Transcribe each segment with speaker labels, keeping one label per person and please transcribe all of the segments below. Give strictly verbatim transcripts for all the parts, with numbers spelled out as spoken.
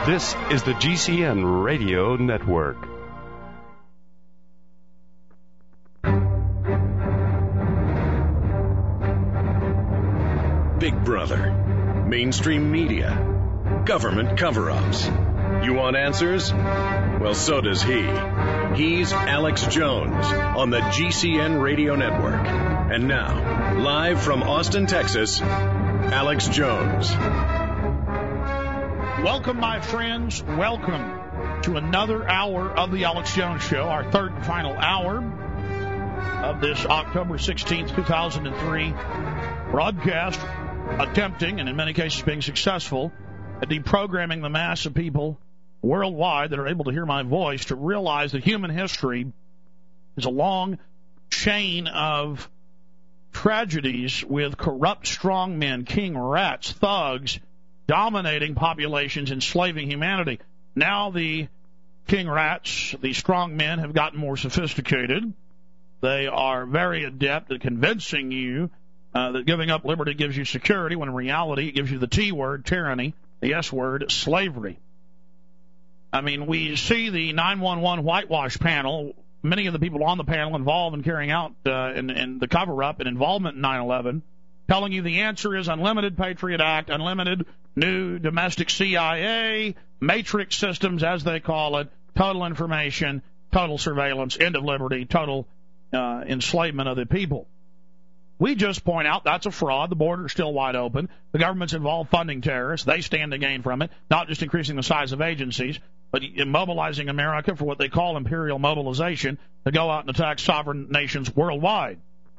Speaker 1: This is the G C N Radio Network.
Speaker 2: Big Brother, mainstream media, government cover-ups. You want answers? Well, so does he. He's Alex Jones on the G C N Radio Network. And now, live from Austin, Texas, Alex Jones.
Speaker 3: Welcome, my friends. Welcome to another hour of the Alex Jones Show, our third and final hour of this October sixteenth, two thousand three broadcast, attempting, and in many cases being successful, at deprogramming the mass of people worldwide that are able to hear my voice to realize that human history is a long chain of tragedies with corrupt strongmen, king rats, thugs, dominating populations, enslaving humanity. Now the king rats, the strong men, have gotten more sophisticated. They are very adept at convincing you uh, that giving up liberty gives you security, when in reality it gives you the T word, tyranny, the S word, slavery. I mean, we see the nine one one whitewash panel, many of the people on the panel involved in carrying out uh, in, in the cover-up and involvement in nine eleven, telling you the answer is unlimited Patriot Act, unlimited new domestic C I A, matrix systems, as they call it, total information, total surveillance, end of liberty, total uh, enslavement of the people. We just point out that's a fraud. The border is still wide open. The government's involved funding terrorists. They stand to gain from it, not just increasing the size of agencies, but mobilizing America for what they call imperial mobilization to go out and attack sovereign nations worldwide.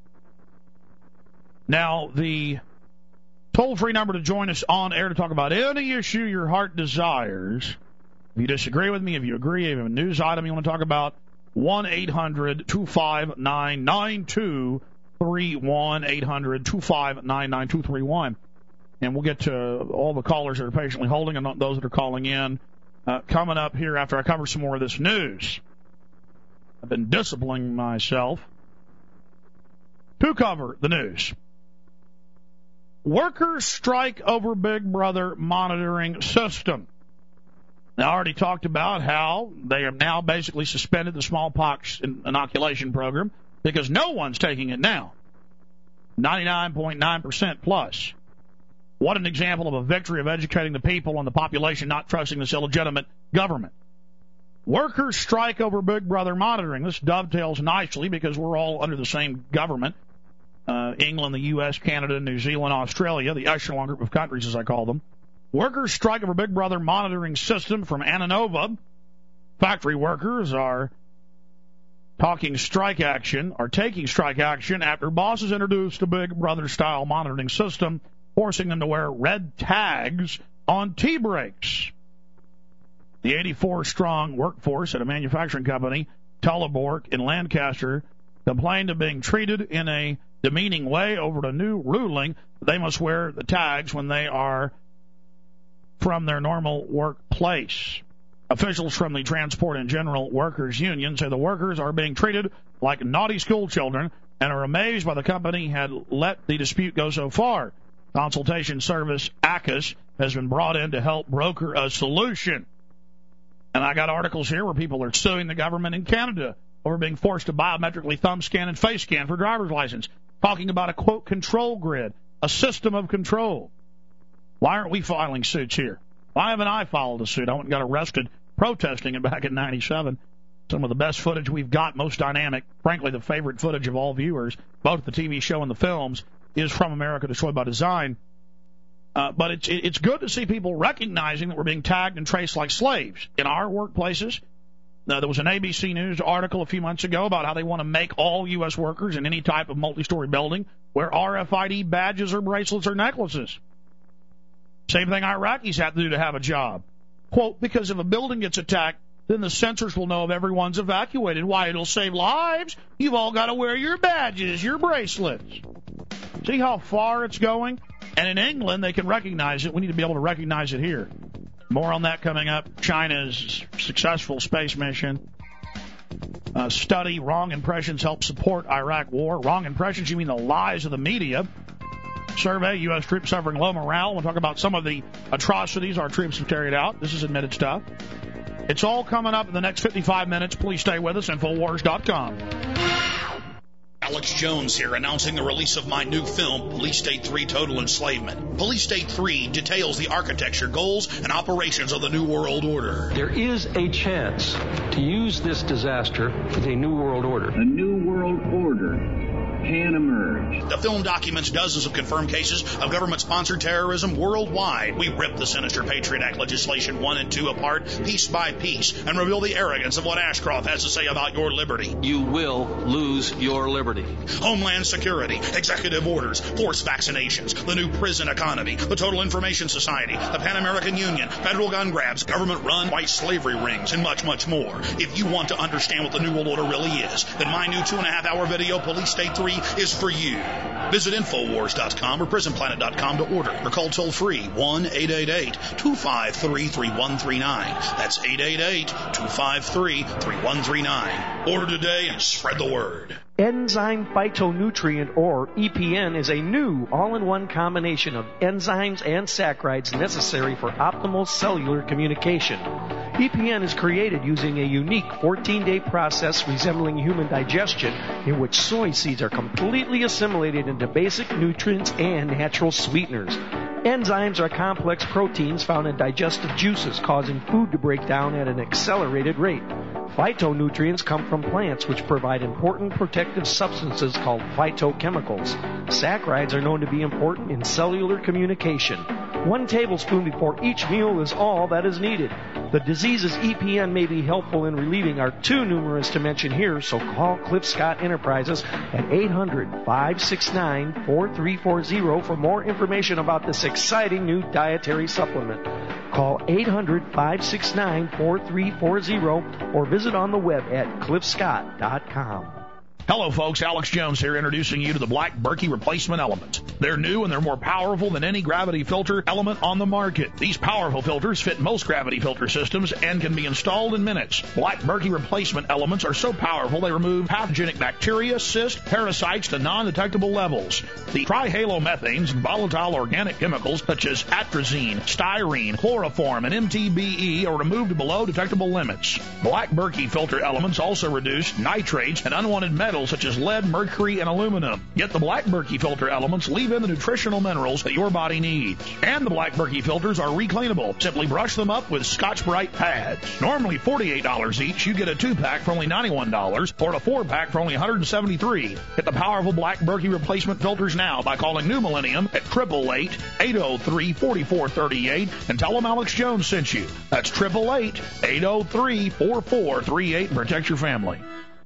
Speaker 3: Now, the toll-free number to join us on air to talk about any issue your heart desires. If you disagree with me, if you agree, if you have a news item you want to talk about, one eight hundred two five nine nine two three one, eight hundred two five nine nine two three one. And we'll get to all the callers that are patiently holding and those that are calling in uh, coming up here after I cover some more of this news. I've been disciplining myself to cover the news. Workers strike over Big Brother monitoring system. Now, I already talked about how they have now basically suspended the smallpox inoculation program because no one's taking it now. ninety-nine point nine percent plus. What an example of a victory of educating the people and the population not trusting this illegitimate government. Workers strike over Big Brother monitoring. This dovetails nicely because we're all under the same government. Uh, England, the U S, Canada, New Zealand, Australia, the echelon group of countries, as I call them. Workers strike over Big Brother monitoring system from Ananova. Factory workers are talking strike action, are taking strike action after bosses introduced a Big Brother-style monitoring system, forcing them to wear red tags on tea breaks. The eighty-four strong workforce at a manufacturing company, Telebork in Lancaster, complained of being treated in a demeaning way over the new ruling. They must wear the tags when they are from their normal workplace. Officials from the Transport and General Workers Union say the workers are being treated like naughty school children and are amazed why the company had let the dispute go so far. Consultation service A C U S has been brought in to help broker a solution. And I got articles here where people are suing the government in Canada over being forced to biometrically thumb scan and face scan for driver's license, talking about a, quote, control grid, a system of control. Why aren't we filing suits here? Why haven't I filed a suit? I went and got arrested protesting it back in ninety-seven. Some of the best footage we've got, most dynamic, frankly, the favorite footage of all viewers, both the T V show and the films, is from America Destroyed by Design. Uh, but it's it's good to see people recognizing that we're being tagged and traced like slaves in our workplaces. Uh, there was an A B C News article a few months ago about how they want to make all U S workers in any type of multi-story building wear R F I D badges or bracelets or necklaces. Same thing Iraqis have to do to have a job. Quote, because if a building gets attacked, then the sensors will know if everyone's evacuated. Why, it'll save lives. You've all got to wear your badges, your bracelets. See how far it's going? And in England, they can recognize it. We need to be able to recognize it here. More on that coming up. China's successful space mission. Uh, study, wrong impressions help support Iraq war. Wrong impressions, you mean the lies of the media. survey, U S troops suffering low morale. We'll talk about some of the atrocities our troops have carried out. This is admitted stuff. It's all coming up in the next fifty-five minutes. Please stay with us. Infowars dot com.
Speaker 4: Alex Jones here, announcing the release of my new film, Police State three Total Enslavement. Police State three details the architecture, goals, and operations of the New World Order.
Speaker 5: There is a chance to use this disaster with a New World Order.
Speaker 6: A New World Order can emerge.
Speaker 4: The film documents dozens of confirmed cases of government-sponsored terrorism worldwide. We rip the sinister Patriot Act legislation one and two apart, piece by piece, and reveal the arrogance of what Ashcroft has to say about your liberty.
Speaker 5: You will lose your liberty.
Speaker 4: Homeland Security, executive orders, forced vaccinations, the new prison economy, the Total Information Society, the Pan American Union, federal gun grabs, government-run white slavery rings, and much, much more. If you want to understand what the New World Order really is, then my new two-and-a-half-hour video, Police State three, is for you. Visit Infowars dot com or Prison Planet dot com to order, or call toll-free one eight eight eight, two five three, three one three nine. That's eight eight eight, two five three, three one three nine. Order today and spread the word.
Speaker 7: Enzyme phytonutrient, or E P N, is a new all-in-one combination of enzymes and saccharides necessary for optimal cellular communication. E P N is created using a unique fourteen-day process resembling human digestion, in which soy seeds are completely assimilated into basic nutrients and natural sweeteners. Enzymes are complex proteins found in digestive juices, causing food to break down at an accelerated rate. Phytonutrients come from plants, which provide important protective substances called phytochemicals. Saccharides are known to be important in cellular communication. One tablespoon before each meal is all that is needed. The diseases E P N may be helpful in relieving are too numerous to mention here, so call Cliff Scott Enterprises at eight hundred, five six nine, four three four zero for more information about this exciting new dietary supplement. Call eight hundred, five six nine, four three four zero or visit on the web at cliff scott dot com.
Speaker 3: Hello, folks. Alex Jones here, introducing you to the Black Berkey Replacement Element. They're new and they're more powerful than any gravity filter element on the market. These powerful filters fit most gravity filter systems and can be installed in minutes. Black Berkey Replacement Elements are so powerful they remove pathogenic bacteria, cysts, parasites to non-detectable levels. The trihalomethanes and volatile organic chemicals such as atrazine, styrene, chloroform, and M T B E are removed below detectable limits. Black Berkey filter elements also reduce nitrates and unwanted metals such as lead, mercury, and aluminum. Yet the Black Berkey filter elements leave in the nutritional minerals that your body needs. And the Black Berkey filters are recleanable. Simply brush them up with Scotch-Brite pads. Normally forty-eight dollars each, you get a two-pack for only ninety-one dollars or a four-pack for only one hundred seventy-three dollars. Get the powerful Black Berkey replacement filters now by calling New Millennium at eight eight eight, eight oh three, four four three eight and tell them Alex Jones sent you. That's eight eight eight, eight oh three, four four three eight and protect your family.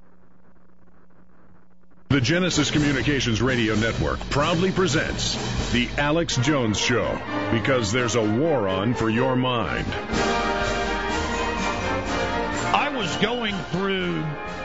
Speaker 2: The Genesis Communications Radio Network proudly presents The Alex Jones Show, because there's a war on for your mind.
Speaker 3: I was going through,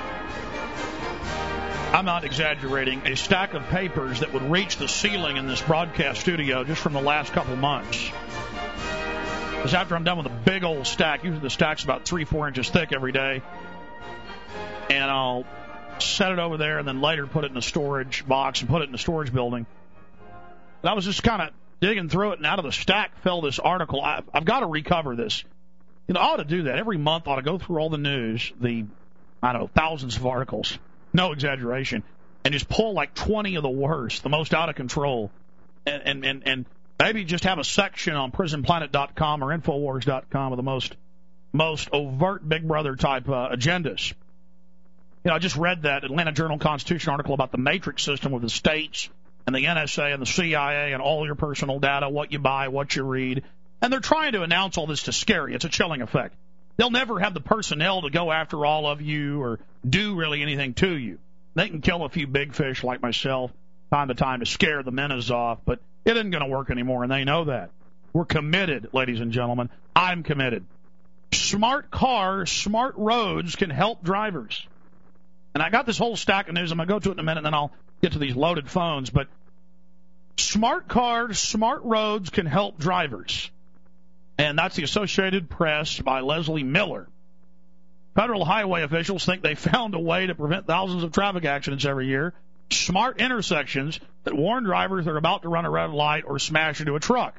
Speaker 3: I'm not exaggerating, a stack of papers that would reach the ceiling in this broadcast studio just from the last couple months. Because after I'm done with a big old stack, usually the stack's about three, four inches thick every day, and I'll set it over there and then later put it in a storage box and put it in a storage building. But I was just kind of digging through it, and out of the stack fell this article. I, I've got to recover this. You know, I ought to do that. Every month I ought to go through all the news, the, I don't know, thousands of articles, no exaggeration, and just pull like twenty of the worst, the most out of control, and, and, and, and maybe just have a section on prison planet dot com or infowars dot com of the most, most overt Big Brother type uh, agendas. You know, I just read that Atlanta Journal-Constitution article about the matrix system with the states and the N S A and the C I A and all your personal data, what you buy, what you read. And they're trying to announce all this to scare you. It's a chilling effect. They'll never have the personnel to go after all of you or do really anything to you. They can kill a few big fish like myself time to time to scare the menace off, but it isn't going to work anymore, and they know that. We're committed, ladies and gentlemen. I'm committed. Smart cars, smart roads can help drivers. And I got this whole stack of news. I'm going to go to it in a minute, and then I'll get to these loaded phones. But smart cars, smart roads can help drivers. And that's the Associated Press by Leslie Miller. Federal highway officials think they found a way to prevent thousands of traffic accidents every year smart intersections that warn drivers they're about to run a red light or smash into a truck.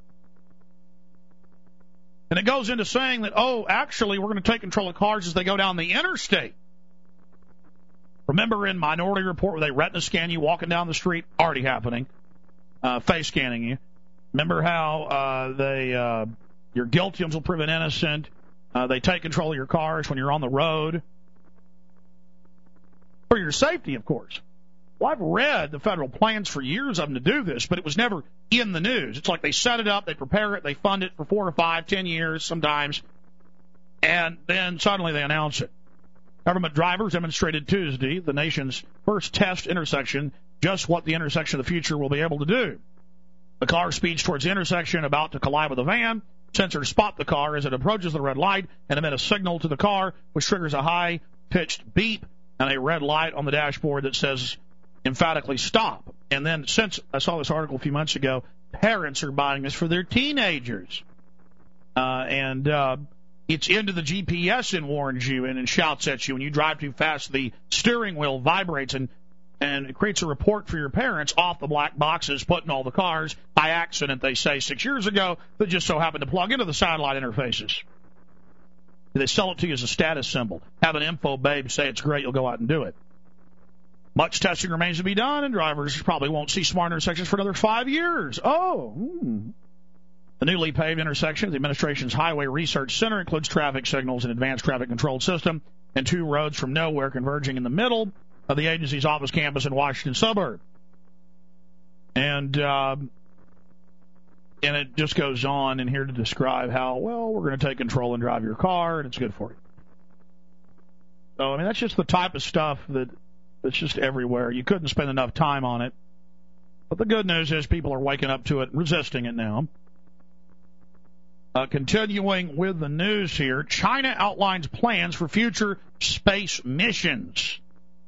Speaker 3: And it goes into saying that, oh, actually, we're going to take control of cars as they go down the interstate. Remember in Minority Report where they retina scan you walking down the street? Already happening. Uh, face scanning you. Remember how uh, they uh, you're guilty until proven innocent. Uh, they take control of your cars when you're on the road. For your safety, of course. Well, I've read the federal plans for years of them to do this, but it was never in the news. It's like they set it up, they prepare it, they fund it for four or five, ten years sometimes, and then suddenly they announce it. Government drivers demonstrated Tuesday, the nation's first test intersection, just what the intersection of the future will be able to do. The car speeds towards the intersection, about to collide with a van. Sensors spot the car as it approaches the red light and emit a signal to the car, which triggers a high-pitched beep and a red light on the dashboard that says emphatically stop. And then, since I saw this article a few months ago, parents are buying this for their teenagers. Uh, and uh, it's into the G P S and warns you and, and shouts at you. When you drive too fast, the steering wheel vibrates and, and it creates a report for your parents off the black boxes put in all the cars by accident, they say, six years ago, that just so happened to plug into the satellite interfaces. They sell it to you as a status symbol. Have an info babe say it's great, you'll go out and do it. Much testing remains to be done, and drivers probably won't see smart intersections for another five years. Oh. Hmm. The newly paved intersection of the administration's Highway Research Center includes traffic signals and advanced traffic control system and two roads from nowhere converging in the middle of the agency's office campus in Washington suburb. And uh, and it just goes on in here to describe how, well, we're going to take control and drive your car, and it's good for you. So, I mean, that's just the type of stuff that it's just everywhere. You couldn't spend enough time on it. But the good news is people are waking up to it and resisting it now. Uh, continuing with the news here, China outlines plans for future space missions.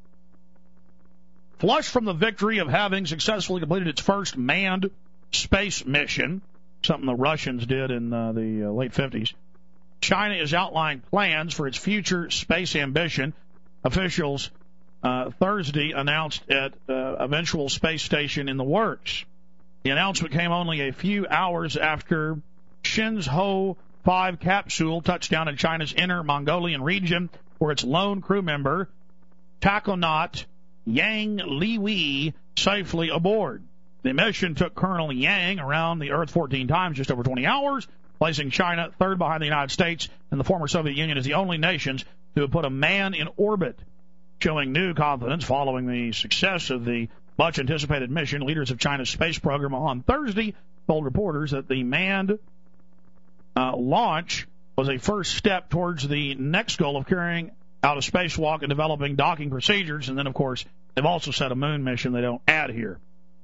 Speaker 3: Flushed from the victory of having successfully completed its first manned space mission, something the Russians did in uh, the uh, late fifties, China is outlining plans for its future space ambition. Officials Uh, Thursday announced at uh, eventual space station in the works. The announcement came only a few hours after Shenzhou five capsule touched down in China's Inner Mongolian region, where its lone crew member, tachonaut Yang Liwei, safely aboard. The mission took Colonel Yang around the Earth fourteen times, just over twenty hours, placing China third behind the United States and the former Soviet Union as the only nations to have put a man in orbit. Showing new confidence following the success of the much-anticipated mission, leaders of China's space program on Thursday told reporters that the manned uh, launch was a first step towards the next goal of carrying out a spacewalk and developing docking procedures. And then, of course, they've also set a moon mission they don't add here.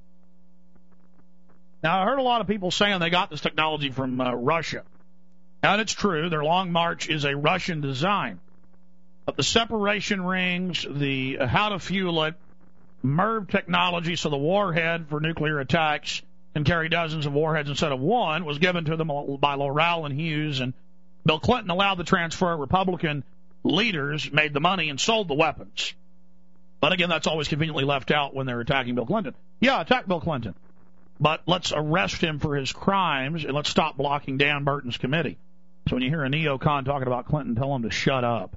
Speaker 3: Now, I heard a lot of people saying they got this technology from uh, Russia. And it's true. Their Long March is a Russian design. But the separation rings, the how to fuel it, MERV technology, so the warhead for nuclear attacks can carry dozens of warheads instead of one, was given to them by Loral and Hughes. And Bill Clinton allowed the transfer. Republican leaders made the money and sold the weapons. But again, that's always conveniently left out when they're attacking Bill Clinton. Yeah, attack Bill Clinton. But let's arrest him for his crimes, and let's stop blocking Dan Burton's committee. So when you hear a neocon talking about Clinton, tell him to shut up.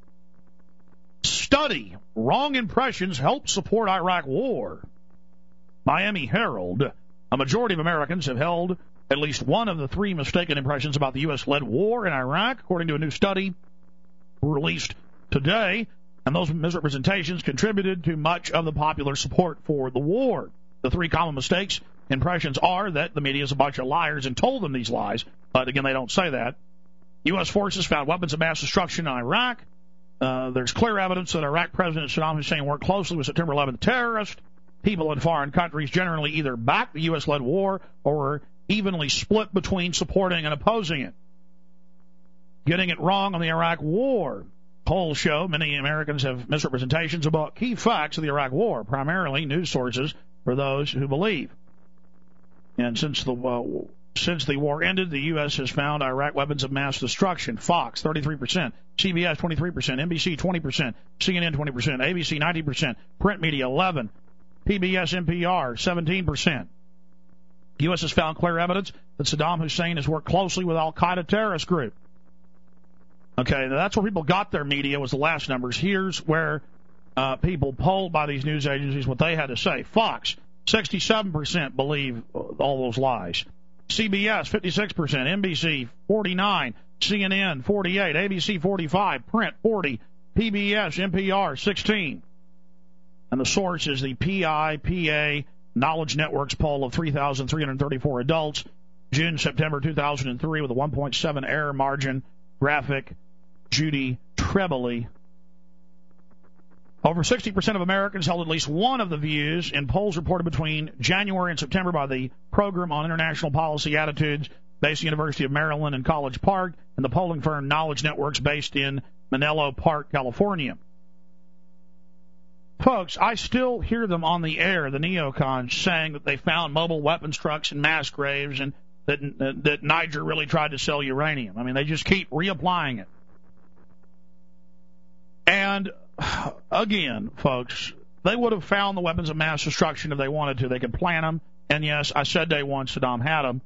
Speaker 3: Study. Wrong impressions help support Iraq war. Miami Herald. A majority of Americans have held at least one of the three mistaken impressions about the U S-led war in Iraq, according to a new study released today. And those misrepresentations contributed to much of the popular support for the war. The three common mistakes impressions are that the media is a bunch of liars and told them these lies. But again, they don't say that. U S forces found weapons of mass destruction in Iraq. Uh, there's clear evidence that Iraq President Saddam Hussein worked closely with September eleventh terrorists. People in foreign countries generally either back the U S-led war or are evenly split between supporting and opposing it. Getting it wrong on the Iraq war. Polls show many Americans have misrepresentations about key facts of the Iraq war, primarily news sources for those who believe. And since the uh, Since the war ended, the U S has found Iraq weapons of mass destruction. Fox, thirty-three percent. C B S, twenty-three percent. N B C, twenty percent. C N N, twenty percent. A B C, ninety percent. Print media, eleven percent. P B S N P R, seventeen percent. U S has found clear evidence that Saddam Hussein has worked closely with al-Qaeda terrorist group. Okay, now that's where people got their media, was the last numbers. Here's where uh, people polled by these news agencies what they had to say. Fox, sixty-seven percent believe all those lies. C B S, fifty-six percent. N B C, forty-nine. C N N, forty-eight. A B C, forty-five. Print, forty. P B S, N P R, sixteen. And the source is the P I P A Knowledge Network's poll of three thousand three hundred thirty-four adults, June, September two thousand three, with a one point seven error margin. Graphic, Judy Trebly. Over sixty percent of Americans held at least one of the views in polls reported between January and September by the Program on International Policy Attitudes, based at the University of Maryland in College Park, and the polling firm Knowledge Networks, based in Menlo Park, California. Folks, I still hear them on the air, the neocons, saying that they found mobile weapons trucks in mass graves and that, uh, that Niger really tried to sell uranium. I mean, they just keep reapplying it. And, again, folks, they would have found the weapons of mass destruction if they wanted to. They could plant them. And, yes, I said day one Saddam had them.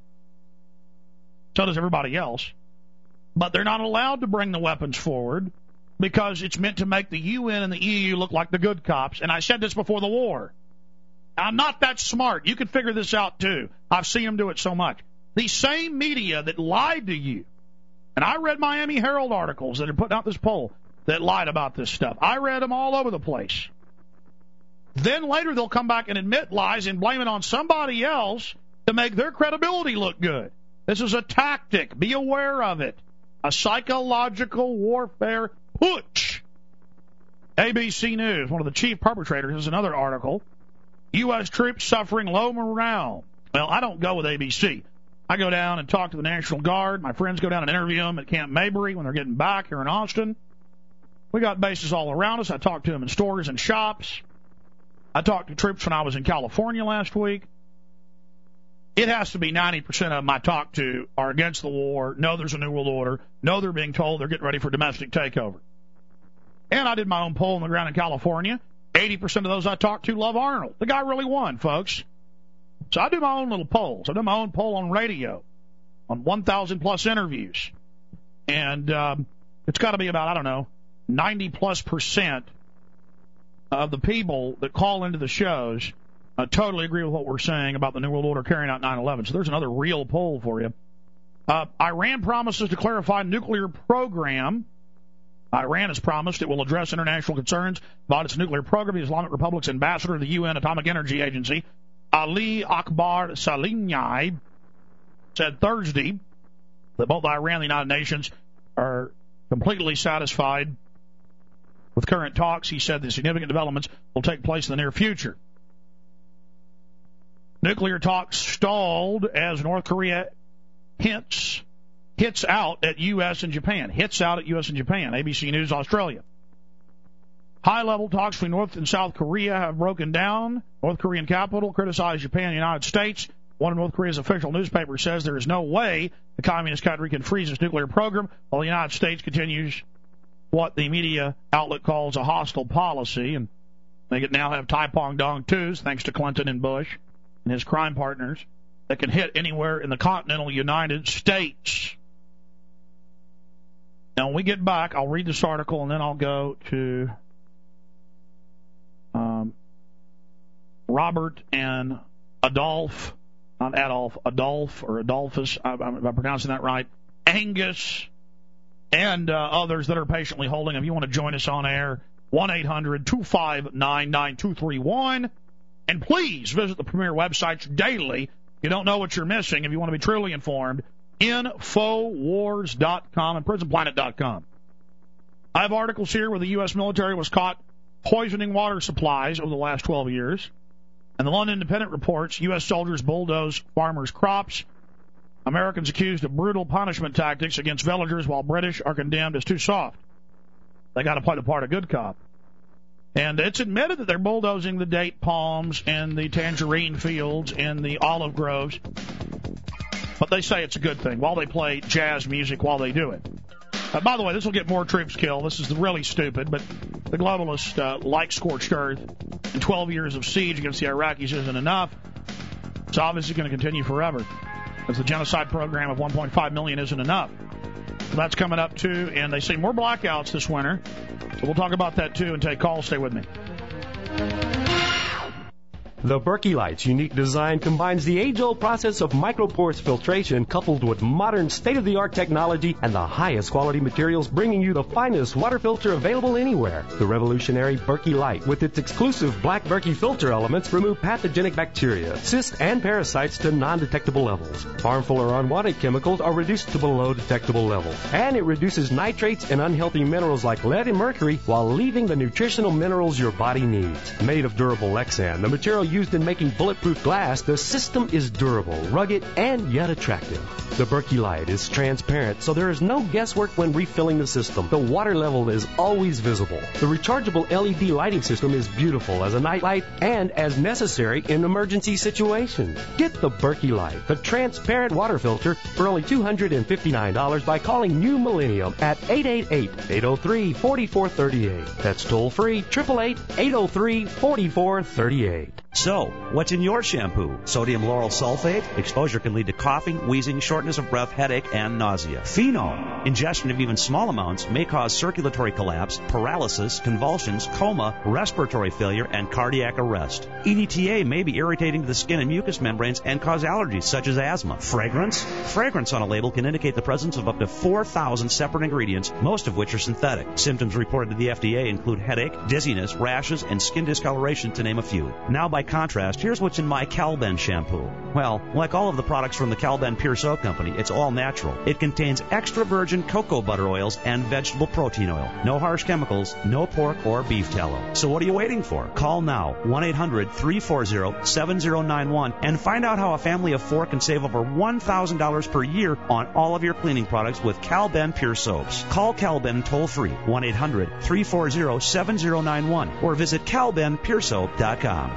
Speaker 3: So does everybody else. But they're not allowed to bring the weapons forward because it's meant to make the U N and the E U look like the good cops. And I said this before the war. I'm not that smart. You can figure this out, too. I've seen them do it so much. The same media that lied to you, and I read Miami Herald articles that are putting out this poll that lied about this stuff. I read them all over the place. Then later they'll come back and admit lies and blame it on somebody else to make their credibility look good. This is a tactic. Be aware of it. A psychological warfare putsch. A B C News, one of the chief perpetrators, is another article. U S troops suffering low morale. Well, I don't go with A B C. I go down and talk to the National Guard. My friends go down and interview them at Camp Mabry when they're getting back here in Austin. We got bases all around us. I talk to them in stores and shops. I talked to troops when I was in California last week. It has to be ninety percent of them I talk to are against the war, know there's a new world order, know they're being told they're getting ready for domestic takeover. And I did my own poll on the ground in California. eighty percent of those I talked to love Arnold. The guy really won, folks. So I do my own little polls. I do my own poll on radio, on one thousand plus interviews. And um, it's got to be about, I don't know, ninety plus percent of the people that call into the shows uh, totally agree with what we're saying about the New World Order carrying out nine eleven. So there's another real poll for you. Uh, Iran promises to clarify nuclear program. Iran has promised it will address international concerns about its nuclear program. The Islamic Republic's ambassador to the U N Atomic Energy Agency, Ali Akbar Salimani, said Thursday that both Iran and the United Nations are completely satisfied with current talks. He said the significant developments will take place in the near future. Nuclear talks stalled as North Korea hints hits out at U S and Japan. Hits out at U S and Japan. A B C News Australia. High-level talks between North and South Korea have broken down. North Korean capital criticized Japan and the United States. One of North Korea's official newspapers says there is no way the communist country can freeze its nuclear program while the United States continues what the media outlet calls a hostile policy. And they could now have Taipong Dong twos, thanks to Clinton and Bush and his crime partners, that can hit anywhere in the continental United States. Now, when we get back, I'll read this article, and then I'll go to um, Robert and Adolph, not Adolph, Adolph or Adolphus, if I'm pronouncing that right, Angus, and uh, others that are patiently holding. If you want to join us on air, one eight hundred two five nine nine two three one. And please visit the premier websites daily. If you don't know what you're missing, if you want to be truly informed, Infowars dot com and Prison Planet dot com. I have articles here where the U S military was caught poisoning water supplies over the last twelve years. And the London Independent reports U S soldiers bulldoze farmers' crops. Americans accused of brutal punishment tactics against villagers, while British are condemned as too soft. They got to play the part of good cop. And it's admitted that they're bulldozing the date palms and the tangerine fields and the olive groves. But they say it's a good thing while they play jazz music while they do it. Uh, by the way, this will get more troops killed. This is really stupid, but the globalists uh, like scorched earth, and twelve years of siege against the Iraqis isn't enough. It's obviously going to continue forever, because the genocide program of one point five million isn't enough. So that's coming up, too, and they say more blackouts this winter. So we'll talk about that, too, and take calls. Stay with me.
Speaker 8: The Berkey Light's unique design combines the age-old process of microporous filtration coupled with modern state-of-the-art technology and the highest quality materials, bringing you the finest water filter available anywhere. The revolutionary Berkey Light, with its exclusive black Berkey filter elements, remove pathogenic bacteria, cysts, and parasites to non-detectable levels. Harmful or unwanted chemicals are reduced to below detectable levels. And it reduces nitrates and unhealthy minerals like lead and mercury while leaving the nutritional minerals your body needs. Made of durable Lexan, the material used in making bulletproof glass, the system is durable, rugged, and yet attractive. The Berkey Light is transparent, so there is no guesswork when refilling the system. The water level is always visible. The rechargeable L E D lighting system is beautiful as a night light and as necessary in emergency situations. Get the Berkey Light, the transparent water filter, for only two hundred fifty-nine dollars by calling New Millennium at eight eight eight, eight oh three, four four three eight. That's toll free, eight eight eight, eight oh three, four four three eight.
Speaker 9: So, what's in your shampoo? Sodium lauryl sulfate? Exposure can lead to coughing, wheezing, shortness of breath, headache, and nausea. Phenol? Ingestion of even small amounts may cause circulatory collapse, paralysis, convulsions, coma, respiratory failure, and cardiac arrest. E D T A may be irritating to the skin and mucous membranes and cause allergies such as asthma. Fragrance? Fragrance on a label can indicate the presence of up to four thousand separate ingredients, most of which are synthetic. Symptoms reported to the F D A include headache, dizziness, rashes, and skin discoloration, to name a few. Now, by contrast, here's what's in my Calben shampoo. Well, like all of the products from the Calben Pure Soap Company, it's all natural. It contains extra virgin cocoa butter oils and vegetable protein oil. No harsh chemicals, no pork or beef tallow. So what are you waiting for? Call now, one eight hundred, three four zero, seven zero nine one, and find out how a family of four can save over one thousand dollars per year on all of your cleaning products with Calben Pure Soaps. Call Calben toll-free, one eight hundred, three four zero, seven zero nine one, or visit calben pure soap dot com.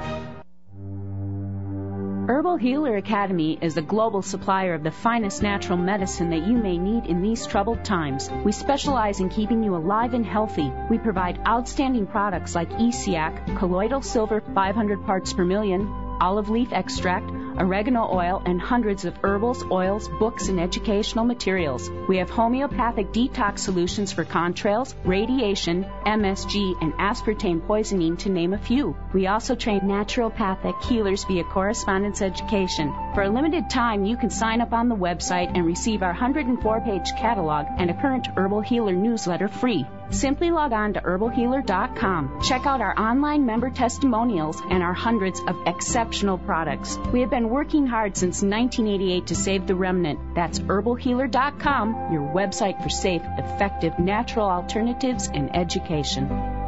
Speaker 10: Herbal Healer Academy is a global supplier of the finest natural medicine that you may need in these troubled times. We specialize in keeping you alive and healthy. We provide outstanding products like E S I A C, colloidal silver five hundred parts per million, olive leaf extract, oregano oil, and hundreds of herbals, oils, books, and educational materials. We have homeopathic detox solutions for contrails, radiation, M S G, and aspartame poisoning, to name a few. We also train naturopathic healers via correspondence education. For a limited time, you can sign up on the website and receive our one hundred four page catalog and a current Herbal Healer newsletter free. Simply log on to herbal healer dot com. Check out our online member testimonials and our hundreds of exceptional products. We have been working hard since nineteen eighty-eight to save the remnant. That's herbal healer dot com, your website for safe, effective, natural alternatives and education.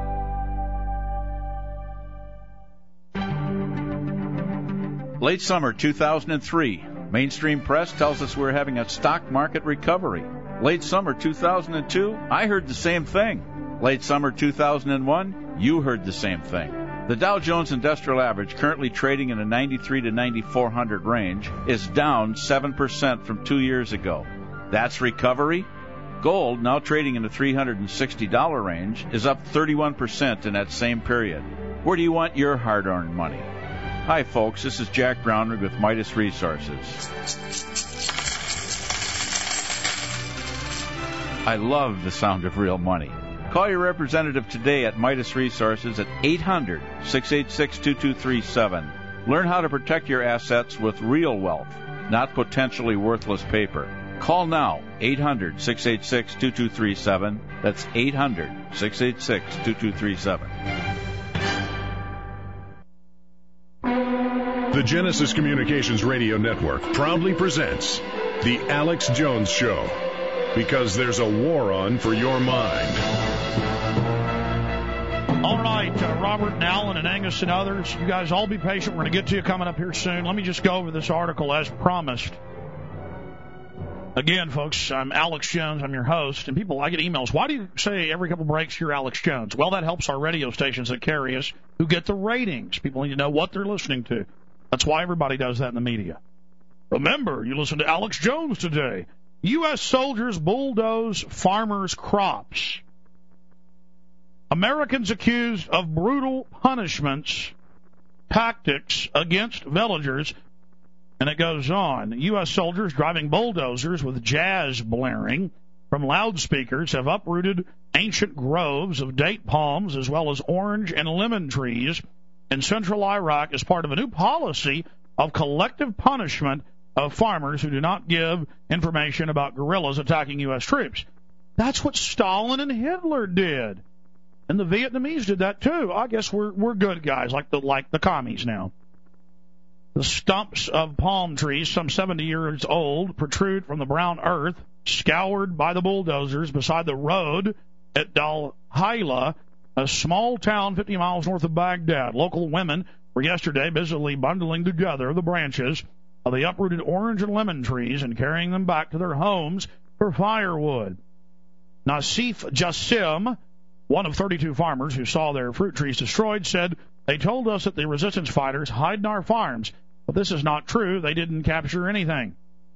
Speaker 11: Late summer two thousand three, Mainstream Press tells us we're having a stock market recovery. Late summer two thousand two, I heard the same thing. Late summer two thousand one, you heard the same thing. The Dow Jones Industrial Average, currently trading in a ninety-three to ninety-four hundred range, is down seven percent from two years ago. That's recovery? Gold, now trading in the three hundred sixty dollars range, is up thirty-one percent in that same period. Where do you want your hard-earned money? Hi, folks. This is Jack Brownrigg with Midas Resources. I love the sound of real money. Call your representative today at Midas Resources at eight hundred, six eight six, two two three seven. Learn how to protect your assets with real wealth, not potentially worthless paper. Call now, eight hundred, six eight six, two two three seven. That's eight hundred, six eight six, two two three seven.
Speaker 2: The Genesis Communications Radio Network proudly presents The Alex Jones Show, because there's a war on for your mind.
Speaker 3: All right, uh, Robert and Alan and Angus and others, you guys all be patient. We're going to get to you coming up here soon. Let me just go over this article as promised. Again, folks, I'm Alex Jones. I'm your host. And people, I get emails. Why do you say every couple breaks you're Alex Jones? Well, that helps our radio stations that carry us who get the ratings. People need to know what they're listening to. That's why everybody does that in the media. Remember, you listen to Alex Jones today. U S soldiers bulldoze farmers' crops. Americans accused of brutal punishments, tactics against villagers, and it goes on. U S soldiers driving bulldozers with jazz blaring from loudspeakers have uprooted ancient groves of date palms as well as orange and lemon trees in central Iraq as part of a new policy of collective punishment of farmers who do not give information about guerrillas attacking U S troops. That's what Stalin and Hitler did. And the Vietnamese did that too. I guess we're we're good guys, like the like the commies now. The stumps of palm trees, some seventy years old, protrude from the brown earth, scoured by the bulldozers beside the road at Dal Haila, a small town fifty miles north of Baghdad. Local women were yesterday busily bundling together the branches of the uprooted orange and lemon trees and carrying them back to their homes for firewood. Nasif Jassim, one of thirty-two farmers who saw their fruit trees destroyed, said, "They told us that the resistance fighters hide in our farms, but this is not true. They didn't capture anything.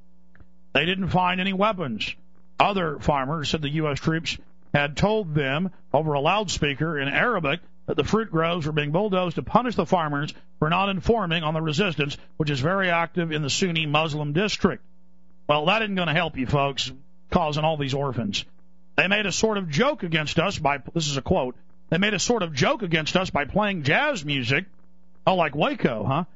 Speaker 3: They didn't find any weapons." Other farmers said the U S troops had told them over a loudspeaker in Arabic that the fruit groves were being bulldozed to punish the farmers for not informing on the resistance, which is very active in the Sunni Muslim district. Well, that isn't going to help you, folks, causing all these orphans. They made a sort of joke against us by, this is a quote, they made a sort of joke against us by playing jazz music. Oh, like Waco, huh?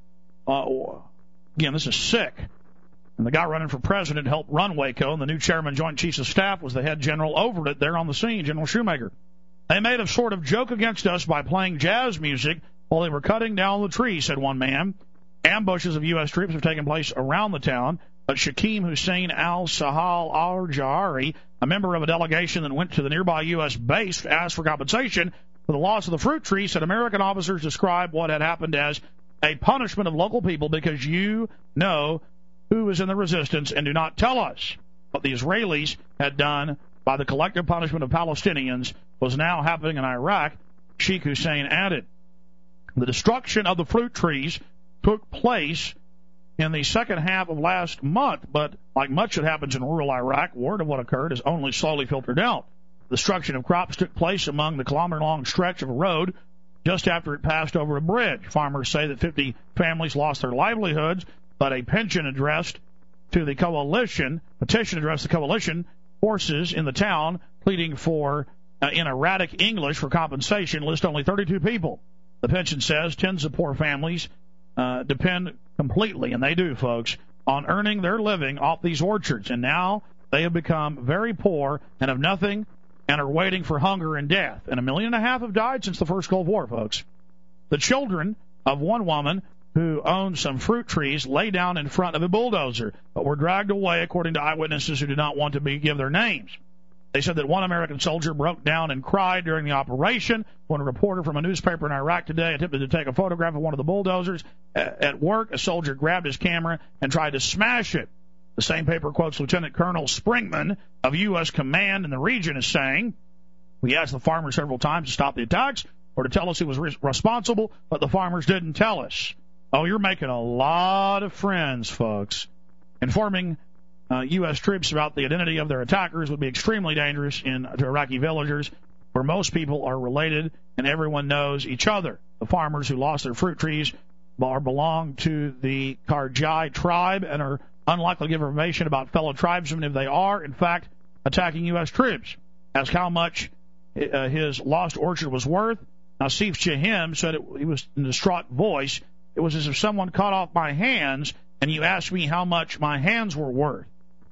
Speaker 3: Uh, again, this is sick. And the guy running for president helped run Waco, and the new chairman, Joint Chiefs of Staff, was the head general over it there on the scene, General Shoemaker. They made a sort of joke against us by playing jazz music while they were cutting down the tree, said one man. Ambushes of U S troops have taken place around the town, but Shakim Hussein al-Sahal al-Jahari, a member of a delegation that went to the nearby U S base to ask for compensation for the loss of the fruit tree, said American officers described what had happened as a punishment of local people because you know who is in the resistance and do not tell us. What the Israelis had done by the collective punishment of Palestinians was now happening in Iraq, Sheikh Hussein added. The destruction of the fruit trees took place in the second half of last month, but like much that happens in rural Iraq, word of what occurred is only slowly filtered out. The destruction of crops took place among the kilometer-long stretch of a road just after it passed over a bridge. Farmers say that fifty families lost their livelihoods, but a pension addressed to the coalition, petition addressed the coalition forces in the town, pleading for, uh, in erratic English, for compensation, list only thirty-two people. The pension says tens of poor families uh, depend completely, and they do, folks, on earning their living off these orchards. And now they have become very poor and have nothing and are waiting for hunger and death. And a million and a half have died since the first Gulf War, folks. The children of one woman who owned some fruit trees lay down in front of a bulldozer, but were dragged away, according to eyewitnesses who did not want to be give their names. They said that one American soldier broke down and cried during the operation when a reporter from a newspaper in Iraq today attempted to take a photograph of one of the bulldozers. At work, a soldier grabbed his camera and tried to smash it. The same paper quotes Lieutenant Colonel Springman of U S Command in the region as saying, "We asked the farmers several times to stop the attacks or to tell us who was re- responsible, but the farmers didn't tell us." Oh, you're making a lot of friends, folks. Informing uh, U S troops about the identity of their attackers would be extremely dangerous in to Iraqi villagers where most people are related and everyone knows each other. The farmers who lost their fruit trees are belong to the Karjai tribe and are unlikely to give information about fellow tribesmen if they are, in fact, attacking U S troops. Asked how much uh, his lost orchard was worth, Nasif Shahim said it, he was in a distraught voice. It was as if someone cut off my hands and you asked me how much my hands were worth.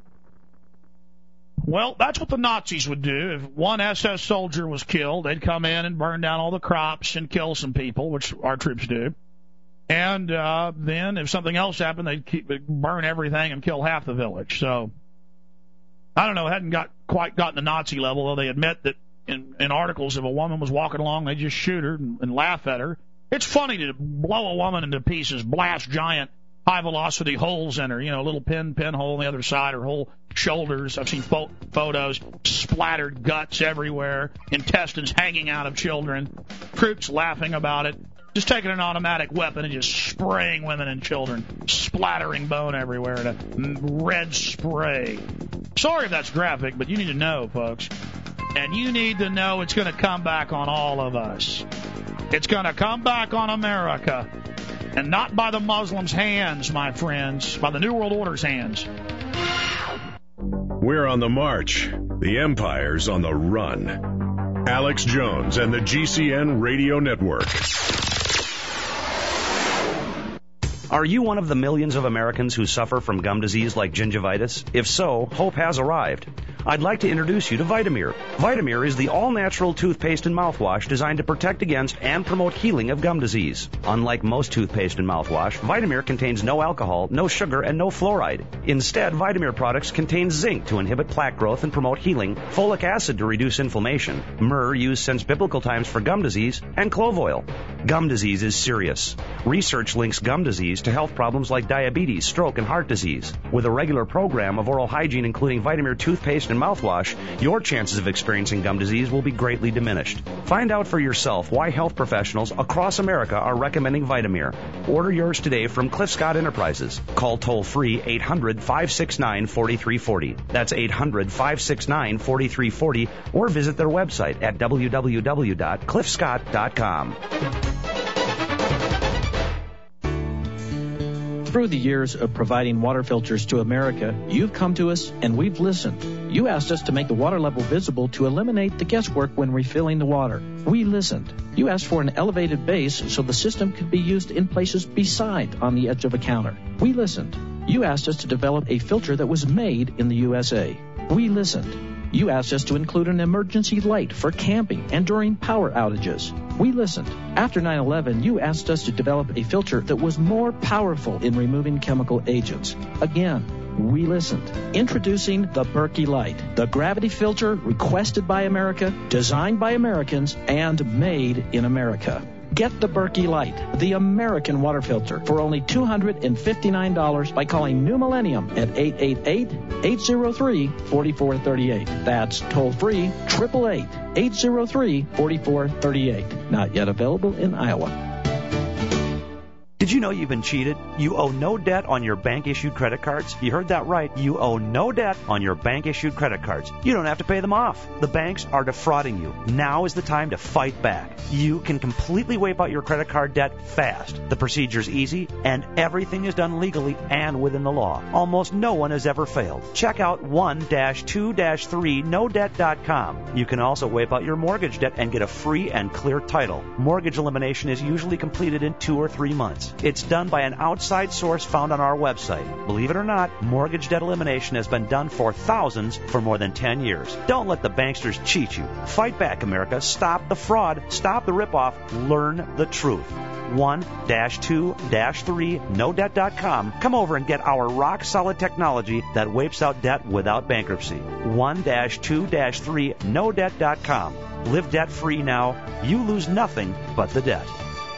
Speaker 3: Well, that's what the Nazis would do. If one S S soldier was killed, they'd come in and burn down all the crops and kill some people, which our troops do. And uh, then if something else happened, they'd keep, burn everything and kill half the village. So, I don't know, it hadn't got quite gotten to Nazi level, though they admit that in, in articles, if a woman was walking along, they'd just shoot her and, and laugh at her. It's funny to blow a woman into pieces, blast giant high-velocity holes in her, you know, a little pin, pinhole on the other side, her whole shoulders. I've seen fo- photos, splattered guts everywhere, intestines hanging out of children, troops laughing about it. Just taking an automatic weapon and just spraying women and children, splattering bone everywhere in a red spray. Sorry if that's graphic, but you need to know, folks. And you need to know it's going to come back on all of us. It's going to come back on America. And not by the Muslims' hands, my friends, by the New World Order's hands.
Speaker 2: We're on the march. The empire's on the run. Alex Jones and the G C N Radio Network.
Speaker 9: Are you one of the millions of Americans who suffer from gum disease like gingivitis? If so, hope has arrived. I'd like to introduce you to Vitamir. Vitamir is the all-natural toothpaste and mouthwash designed to protect against and promote healing of gum disease. Unlike most toothpaste and mouthwash, Vitamir contains no alcohol, no sugar, and no fluoride. Instead, Vitamir products contain zinc to inhibit plaque growth and promote healing, folic acid to reduce inflammation, myrrh used since biblical times for gum disease, and clove oil. Gum disease is serious. Research links gum disease to health problems like diabetes, stroke, and heart disease. With a regular program of oral hygiene including Vitamir toothpaste and mouthwash, your chances of experiencing gum disease will be greatly diminished. Find out for yourself why health professionals across America are recommending Vitamir. Order yours today from Cliff Scott Enterprises. Call toll-free eight hundred, five six nine, four three four zero. That's eight hundred, five six nine, four three four zero, or visit their website at w w w dot cliff scott dot com.
Speaker 12: Through the years of providing water filters to America, you've come to us and we've listened. You asked us to make the water level visible to eliminate the guesswork when refilling the water. We listened. You asked for an elevated base so the system could be used in places beside on the edge of a counter. We listened. You asked us to develop a filter that was made in the U S A. We listened. You asked us to include an emergency light for camping and during power outages. We listened. After nine eleven, you asked us to develop a filter that was more powerful in removing chemical agents. Again, we listened. Introducing the Berkey Light, the gravity filter requested by America, designed by Americans, and made in America. Get the Berkey Light, the American water filter, for only two hundred fifty-nine dollars by calling New Millennium at eight eight eight, eight zero three, four four three eight. That's toll-free, eight eight eight, eight zero three, four four three eight. Not yet available in Iowa.
Speaker 9: Did you know you've been cheated? You owe no debt on your bank-issued credit cards. You heard that right. You owe no debt on your bank-issued credit cards. You don't have to pay them off. The banks are defrauding you. Now is the time to fight back. You can completely wipe out your credit card debt fast. The procedure's easy, and everything is done legally and within the law. Almost no one has ever failed. Check out one dash two dash three no debt dot com. You can also wipe out your mortgage debt and get a free and clear title. Mortgage elimination is usually completed in two or three months. It's done by an outside source found on our website. Believe it or not, mortgage debt elimination has been done for thousands for more than ten years. Don't let the banksters cheat you. Fight back, America. Stop the fraud. Stop the ripoff. Learn the truth. one dash two dash three no debt dot com. Come over and get our rock-solid technology that wipes out debt without bankruptcy. one dash two dash three no debt dot com. Live debt-free now. You lose nothing but the debt.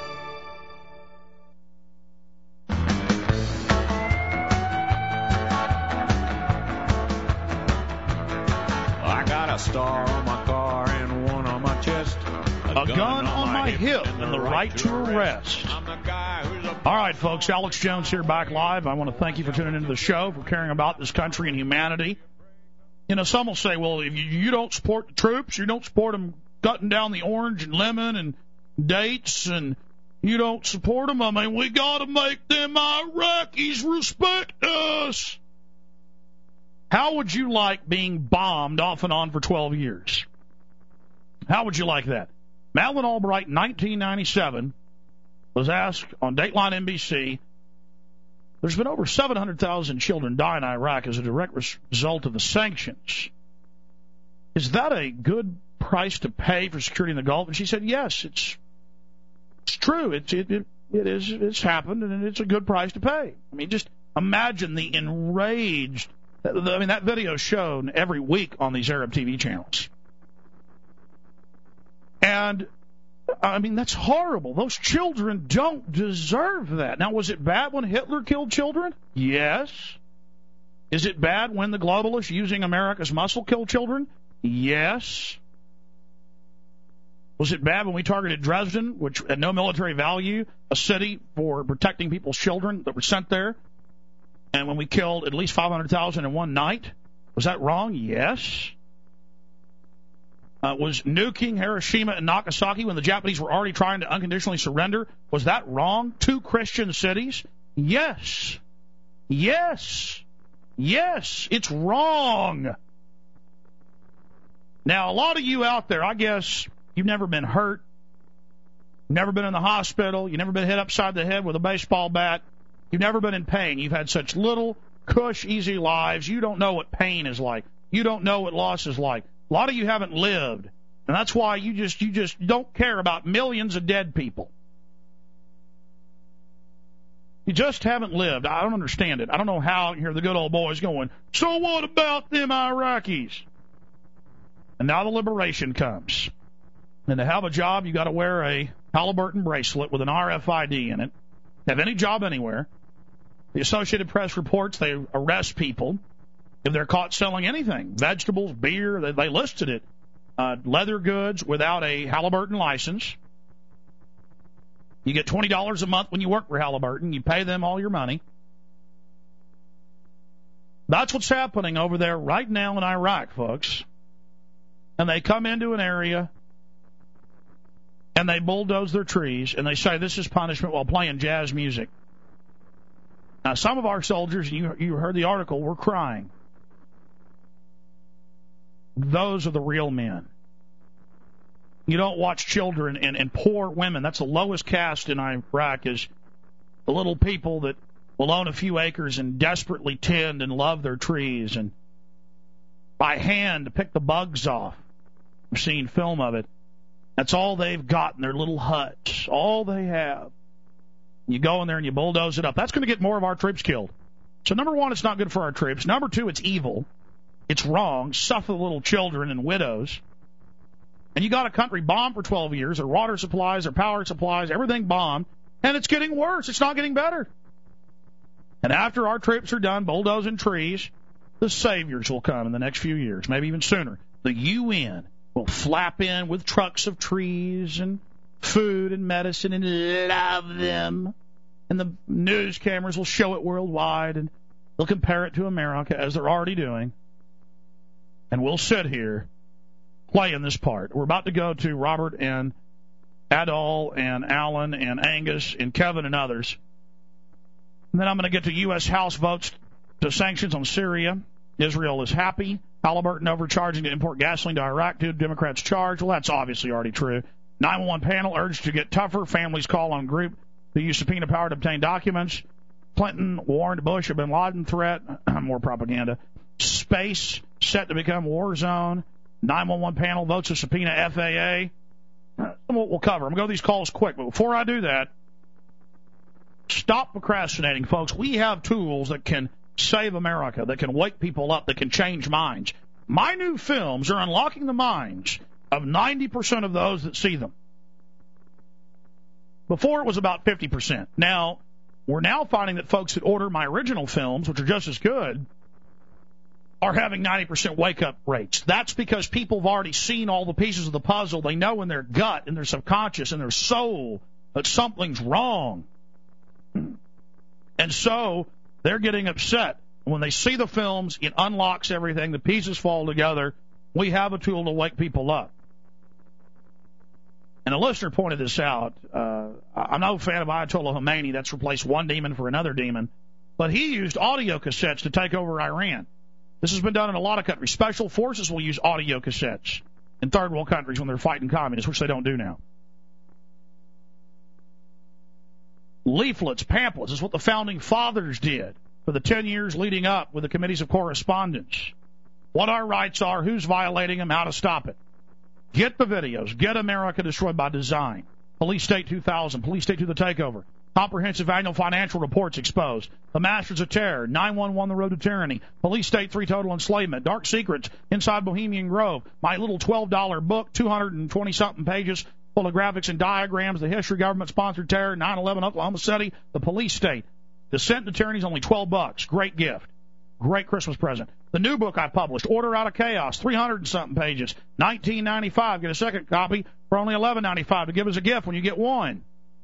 Speaker 13: Star on my car and one on my chest.
Speaker 3: A, a gun, gun on my hip and, and the right to arrest. All right, folks, Alex Jones here back live. I want to thank you for tuning into the show, for caring about this country and humanity. You know, some will say, well, if you, you don't support the troops, you don't support them cutting down the orange and lemon and dates, and you don't support them, I mean, we got to make them Iraqis respect us. How would you like being bombed off and on for twelve years? How would you like that? Madeleine Albright, in nineteen ninety-seven, was asked on Dateline N B C, there's been over seven hundred thousand children die in Iraq as a direct result of the sanctions. Is that a good price to pay for security in the Gulf? And she said, yes, it's it's true. It's, it, it, it is, it's happened, and it's a good price to pay. I mean, just imagine the enraged... I mean, that video is shown every week on these Arab T V channels. And, I mean, that's horrible. Those children don't deserve that. Now, was it bad when Hitler killed children? Yes. Is it bad when the globalists using America's muscle killed children? Yes. Was it bad when we targeted Dresden, which had no military value, a city for protecting people's children that were sent there? And when we killed at least five hundred thousand in one night? Was that wrong? Yes. uh, was nuking Hiroshima and Nagasaki when the Japanese were already trying to unconditionally surrender? Was that wrong? Two Christian cities? Yes. Yes. Yes. It's wrong. Now, a lot of you out there, I guess you've never been hurt, never been in the hospital, you've never been hit upside the head with a baseball bat, you've never been in pain. You've had such little, cush, easy lives, you don't know what pain is like. You don't know what loss is like. A lot of you haven't lived, and that's why you just you just don't care about millions of dead people. You just haven't lived. I don't understand it. I don't know how you hear the good old boys going, so what about them Iraqis? And now the liberation comes. And to have a job, you got to wear a Halliburton bracelet with an R F I D in it. Have any job anywhere. The Associated Press reports they arrest people if they're caught selling anything, vegetables, beer. They, they listed it. Uh, leather goods without a Halliburton license. You get twenty dollars a month when you work for Halliburton. You pay them all your money. That's what's happening over there right now in Iraq, folks. And they come into an area and they bulldoze their trees and they say this is punishment while playing jazz music. Now, some of our soldiers, you, you heard the article, were crying. Those are the real men. You don't watch children and, and poor women. That's the lowest caste in Iraq, is the little people that will own a few acres and desperately tend and love their trees and by hand pick the bugs off. I've seen film of it. That's all they've got in their little huts. All they have. You go in there and you bulldoze it up. That's going to get more of our troops killed. So, number one, it's not good for our troops. Number two, it's evil. It's wrong. Suffer the little children and widows. And you got a country bombed for twelve years. Their water supplies, their power supplies, everything bombed. And it's getting worse. It's not getting better. And after our troops are done bulldozing trees, the saviors will come in the next few years, maybe even sooner. The U N will flap in with trucks of trees and food and medicine and love them. And the news cameras will show it worldwide, and they'll compare it to America, as they're already doing. And we'll sit here playing this part. We're about to go to Robert and Adol and Alan and Angus and Kevin and others. And then I'm going to get to U S House votes to sanctions on Syria. Israel is happy. Halliburton overcharging to import gasoline to Iraq. Two Democrats charged. Well, that's obviously already true. nine one one panel urged to get tougher. Families call on group to use subpoena power to obtain documents. Clinton warned Bush of bin Laden threat. More propaganda. Space set to become war zone. nine one one panel votes to subpoena F A A. We'll cover. I'm going to go these calls quick. But before I do that, stop procrastinating, folks. We have tools that can save America, that can wake people up, that can change minds. My new films are unlocking the minds of ninety percent of those that see them. Before it was about fifty percent. Now, we're now finding that folks that order my original films, which are just as good, are having ninety percent wake-up rates. That's because people have already seen all the pieces of the puzzle. They know in their gut, in their subconscious, in their soul, that something's wrong. And so they're getting upset. When they see the films, it unlocks everything. The pieces fall together. We have a tool to wake people up. And a listener pointed this out. Uh, I'm no fan of Ayatollah Khomeini. That's replaced one demon for another demon. But he used audio cassettes to take over Iran. This has been done in a lot of countries. Special forces will use audio cassettes in third world countries when they're fighting communists, which they don't do now. Leaflets, pamphlets is what the founding fathers did for the ten years leading up with the committees of correspondence. What our rights are, who's violating them, how to stop it. Get the videos. Get America Destroyed by Design. Police State two thousand. Police State to the Takeover. Comprehensive Annual Financial Reports exposed. The Masters of Terror. nine one one The Road to Tyranny. Police State three Total Enslavement. Dark Secrets. Inside Bohemian Grove. My little twelve dollar book, two hundred twenty something pages, full of graphics and diagrams. The History of Government-Sponsored Terror. nine eleven Oklahoma City. The Police State. Descent into Tyranny is only twelve bucks. Great gift. Great Christmas present. The new book I published, Order Out of Chaos, three hundred something pages, nineteen ninety-five. Get a second copy for only eleven ninety-five to give as a gift when you get one.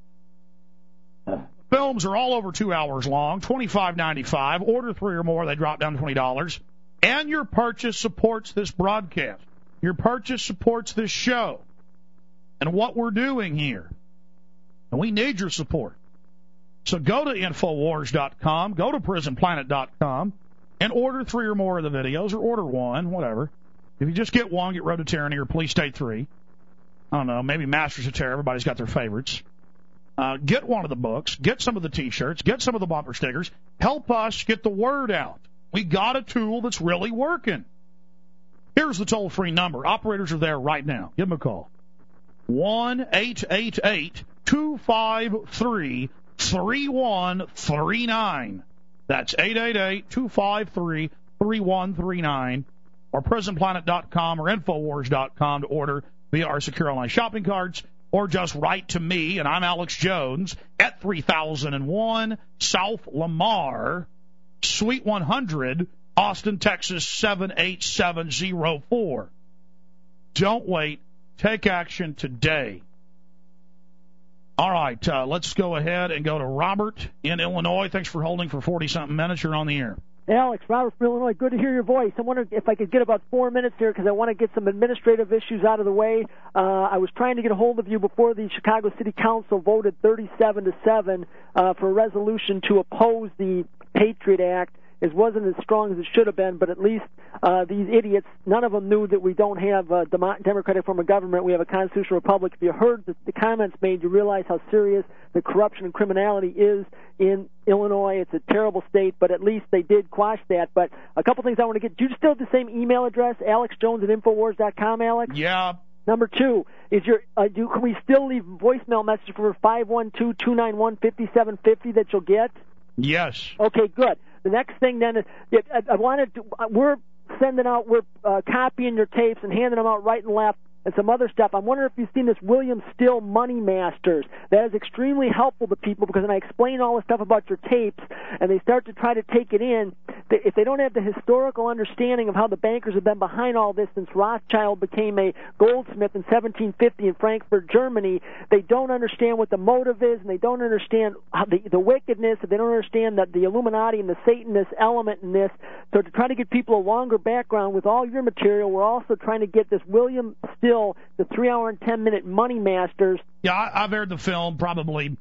Speaker 3: Films are all over two hours long, twenty-five ninety-five. Order three or more, they drop down to twenty dollars. And your purchase supports this broadcast. Your purchase supports this show and what we're doing here. And we need your support. So go to Infowars dot com, go to Prison Planet dot com, and order three or more of the videos, or order one, whatever. If you just get one, get Road to Tyranny or Police State three. I don't know, maybe Masters of Terror. Everybody's got their favorites. Uh, get one of the books, get some of the T-shirts, get some of the bumper stickers. Help us get the word out. We got a tool that's really working. Here's the toll-free number. Operators are there right now. Give them a call. one eight eight eight two five three three one three nine. That's eight eight eight two five three three one three nine. Or Prison Planet dot com or Infowars dot com to order via our secure online shopping carts. Or just write to me, and I'm Alex Jones, at three thousand one South Lamar, Suite one hundred, Austin, Texas, seven eight seven zero four. Don't wait. Take action today. All right, uh, let's go ahead and go to Robert in Illinois. Thanks for holding for forty-something minutes. You're on the air.
Speaker 14: Alex, Robert from Illinois, good to hear your voice. I wondered if I could get about four minutes here because I want to get some administrative issues out of the way. Uh, I was trying to get a hold of you before the Chicago City Council voted thirty-seven to seven uh, for a resolution to oppose the Patriot Act. It wasn't as strong as it should have been, but at least uh, these idiots, none of them knew that we don't have a dem- democratic form of government. We have a constitutional republic. If you heard the, the comments made, you realize how serious the corruption and criminality is in Illinois. It's a terrible state, but at least they did quash that. But a couple things I want to get. Do you still have the same email address, Alex Jones at Infowars dot com, Alex?
Speaker 3: Yeah.
Speaker 14: Number two, is your uh, do can we still leave voicemail message for five one two, two nine one, five seven five zero that you'll get?
Speaker 3: Yes.
Speaker 14: Okay, good. The next thing then is, I, I wanted to, we're sending out, we're uh, copying your tapes and handing them out right and left and some other stuff. I'm wondering if you've seen this William Still Money Masters. That is extremely helpful to people because when I explain all the stuff about your tapes and they start to try to take it in, if they don't have the historical understanding of how the bankers have been behind all this since Rothschild became a goldsmith in seventeen fifty in Frankfurt, Germany, they don't understand what the motive is and they don't understand how the, the wickedness, and they don't understand that the Illuminati and the Satanist element in this. So to try to get people a longer background with all your material, we're also trying to get this William Still, the three-hour and ten-minute Money Masters.
Speaker 3: Yeah, I, I've aired the film probably,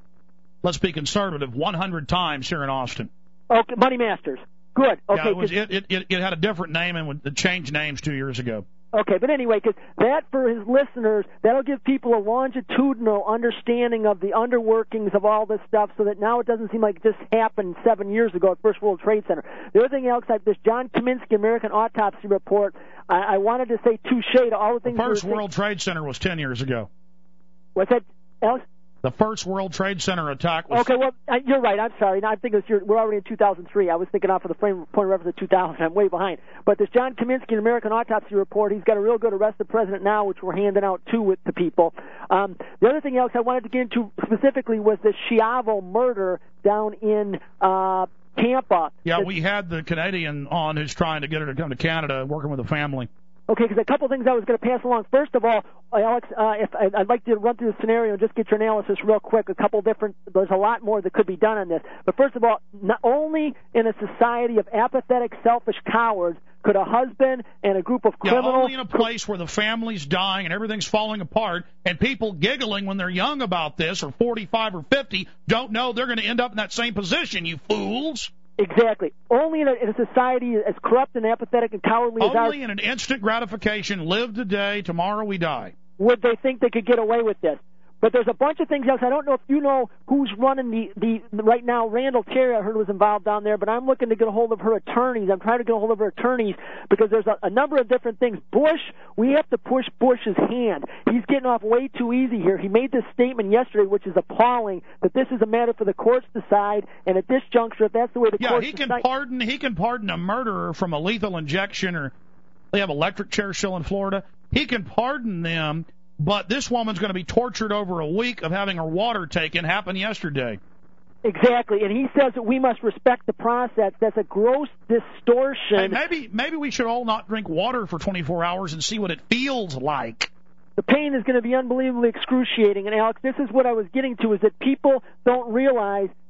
Speaker 3: let's be conservative, one hundred times here in Austin.
Speaker 14: Okay, Money Masters. Good. Okay.
Speaker 3: Yeah, it, was, it, it, it had a different name and it changed names two years ago.
Speaker 14: Okay, but anyway, because that, for his listeners, that'll give people a longitudinal understanding of the underworkings of all this stuff so that now it doesn't seem like it just happened seven years ago at First World Trade Center. The other thing, Alex, like this John Kaminsky American Autopsy Report, I, I wanted to say touche to all the things...
Speaker 3: The First World Trade Center was ten years ago.
Speaker 14: What's that, Alex?
Speaker 3: The first World Trade Center attack was...
Speaker 14: Okay, well, you're right. I'm sorry. Now I'm thinking it's, we're already in two thousand three. I was thinking off of the frame, point of reference of two thousand. I'm way behind. But this John Kaminsky American Autopsy Report, he's got a real good Arrest the President Now, which we're handing out, too, with to people. Um, the other thing, Alex, I wanted to get into specifically was the Schiavo murder down in... Uh, Tampa.
Speaker 3: Yeah, we had the Canadian on who's trying to get her to come to Canada, working with a family.
Speaker 14: Okay, because a couple of things I was going to pass along. First of all, Alex, uh, if I'd like to run through the scenario and just get your analysis real quick. A couple different, there's a lot more that could be done on this. But first of all, not only in a society of apathetic, selfish cowards could a husband and a group of criminals...
Speaker 3: Yeah, only in a place where the family's dying and everything's falling apart and people giggling when they're young about this or forty-five or fifty don't know they're going to end up in that same position, you fools.
Speaker 14: Exactly. Only in a, in a society as corrupt and apathetic and cowardly
Speaker 3: Only
Speaker 14: as ours...
Speaker 3: Only in an instant gratification, live today, tomorrow we die.
Speaker 14: Would they think they could get away with this? But there's a bunch of things else. I don't know if you know who's running the, the right now. Randall Terry, I heard, was involved down there, but I'm looking to get a hold of her attorneys. I'm trying to get a hold of her attorneys because there's a, a number of different things. Bush, we have to push Bush's hand. He's getting off way too easy here. He made this statement yesterday, which is appalling, that this is a matter for the courts to decide, and at this juncture, if that's the way the
Speaker 3: yeah,
Speaker 14: courts
Speaker 3: he can
Speaker 14: decide...
Speaker 3: pardon. He can pardon a murderer from a lethal injection, or they have electric chairs still in Florida. He can pardon them. But this woman's going to be tortured over a week of having her water taken. Happened yesterday.
Speaker 14: Exactly, and he says that we must respect the process. That's a gross distortion.
Speaker 3: Hey, maybe maybe we should all not drink water for twenty-four hours and see what it feels like.
Speaker 14: The pain is going to be unbelievably excruciating. And, Alex, this is what I was getting to, is that people don't realize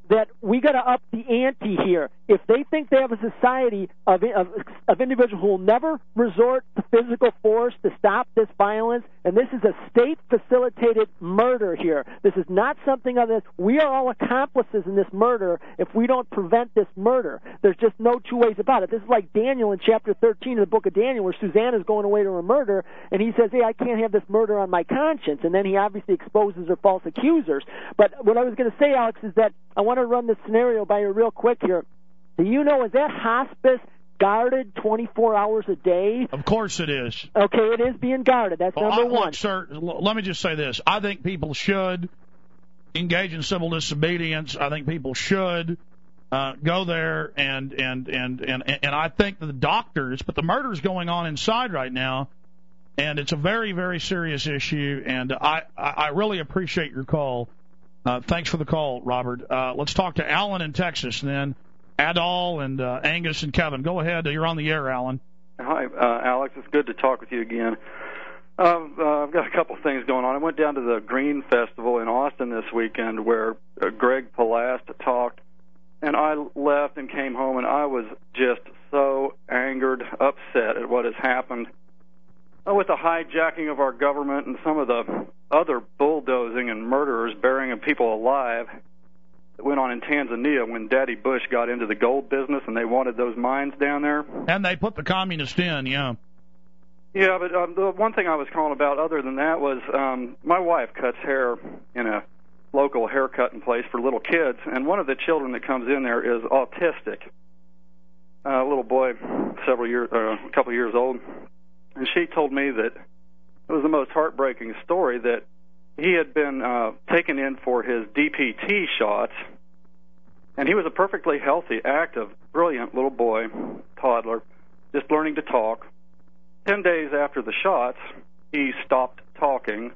Speaker 14: that we got to up the ante here. If they think they have a society of, of of individuals who will never resort to physical force to stop this violence, and this is a state-facilitated murder here. This is not something other than we are all accomplices in this murder if we don't prevent this murder. There's just no two ways about it. This is like Daniel in chapter thirteen of the book of Daniel, where Susanna's going away to a murder, and he says, hey, I can't have this murder on my conscience, and then he obviously exposes her false accusers. But what I was going to say, Alex, is that I want to run this scenario by you real quick here. Do you know, is that hospice guarded twenty-four hours a day?
Speaker 3: Of course it is.
Speaker 14: Okay, it is being guarded. That's
Speaker 3: well,
Speaker 14: number
Speaker 3: I,
Speaker 14: one.
Speaker 3: Look, sir, l- let me just say this. I think people should engage in civil disobedience. I think people should uh, go there, and, and, and, and, and I think that the doctors, but the murder's going on inside right now, and it's a very, very serious issue, and I, I really appreciate your call. Uh, thanks for the call, Robert. Uh, let's talk to Alan in Texas, and then Adol and uh, Angus and Kevin. Go ahead. You're on the air, Alan.
Speaker 15: Hi, uh, Alex. It's good to talk with you again. Uh, uh, I've got a couple things going on. I went down to the Green Festival in Austin this weekend where uh, Greg Palast talked, and I left and came home, and I was just so angered, upset at what has happened uh, with the hijacking of our government and some of the other bulldozing and murderers burying people alive that went on in Tanzania when Daddy Bush got into the gold business and they wanted those mines down there.
Speaker 3: And they put the communists in, yeah.
Speaker 15: Yeah, but um, the one thing I was calling about other than that was um, my wife cuts hair in a local haircutting place for little kids, and one of the children that comes in there is autistic. Uh, a little boy, several years, uh, a couple of years old, and she told me that it was the most heartbreaking story that he had been uh, taken in for his D P T shots, and he was a perfectly healthy, active, brilliant little boy, toddler, just learning to talk. Ten days after the shots, he stopped talking,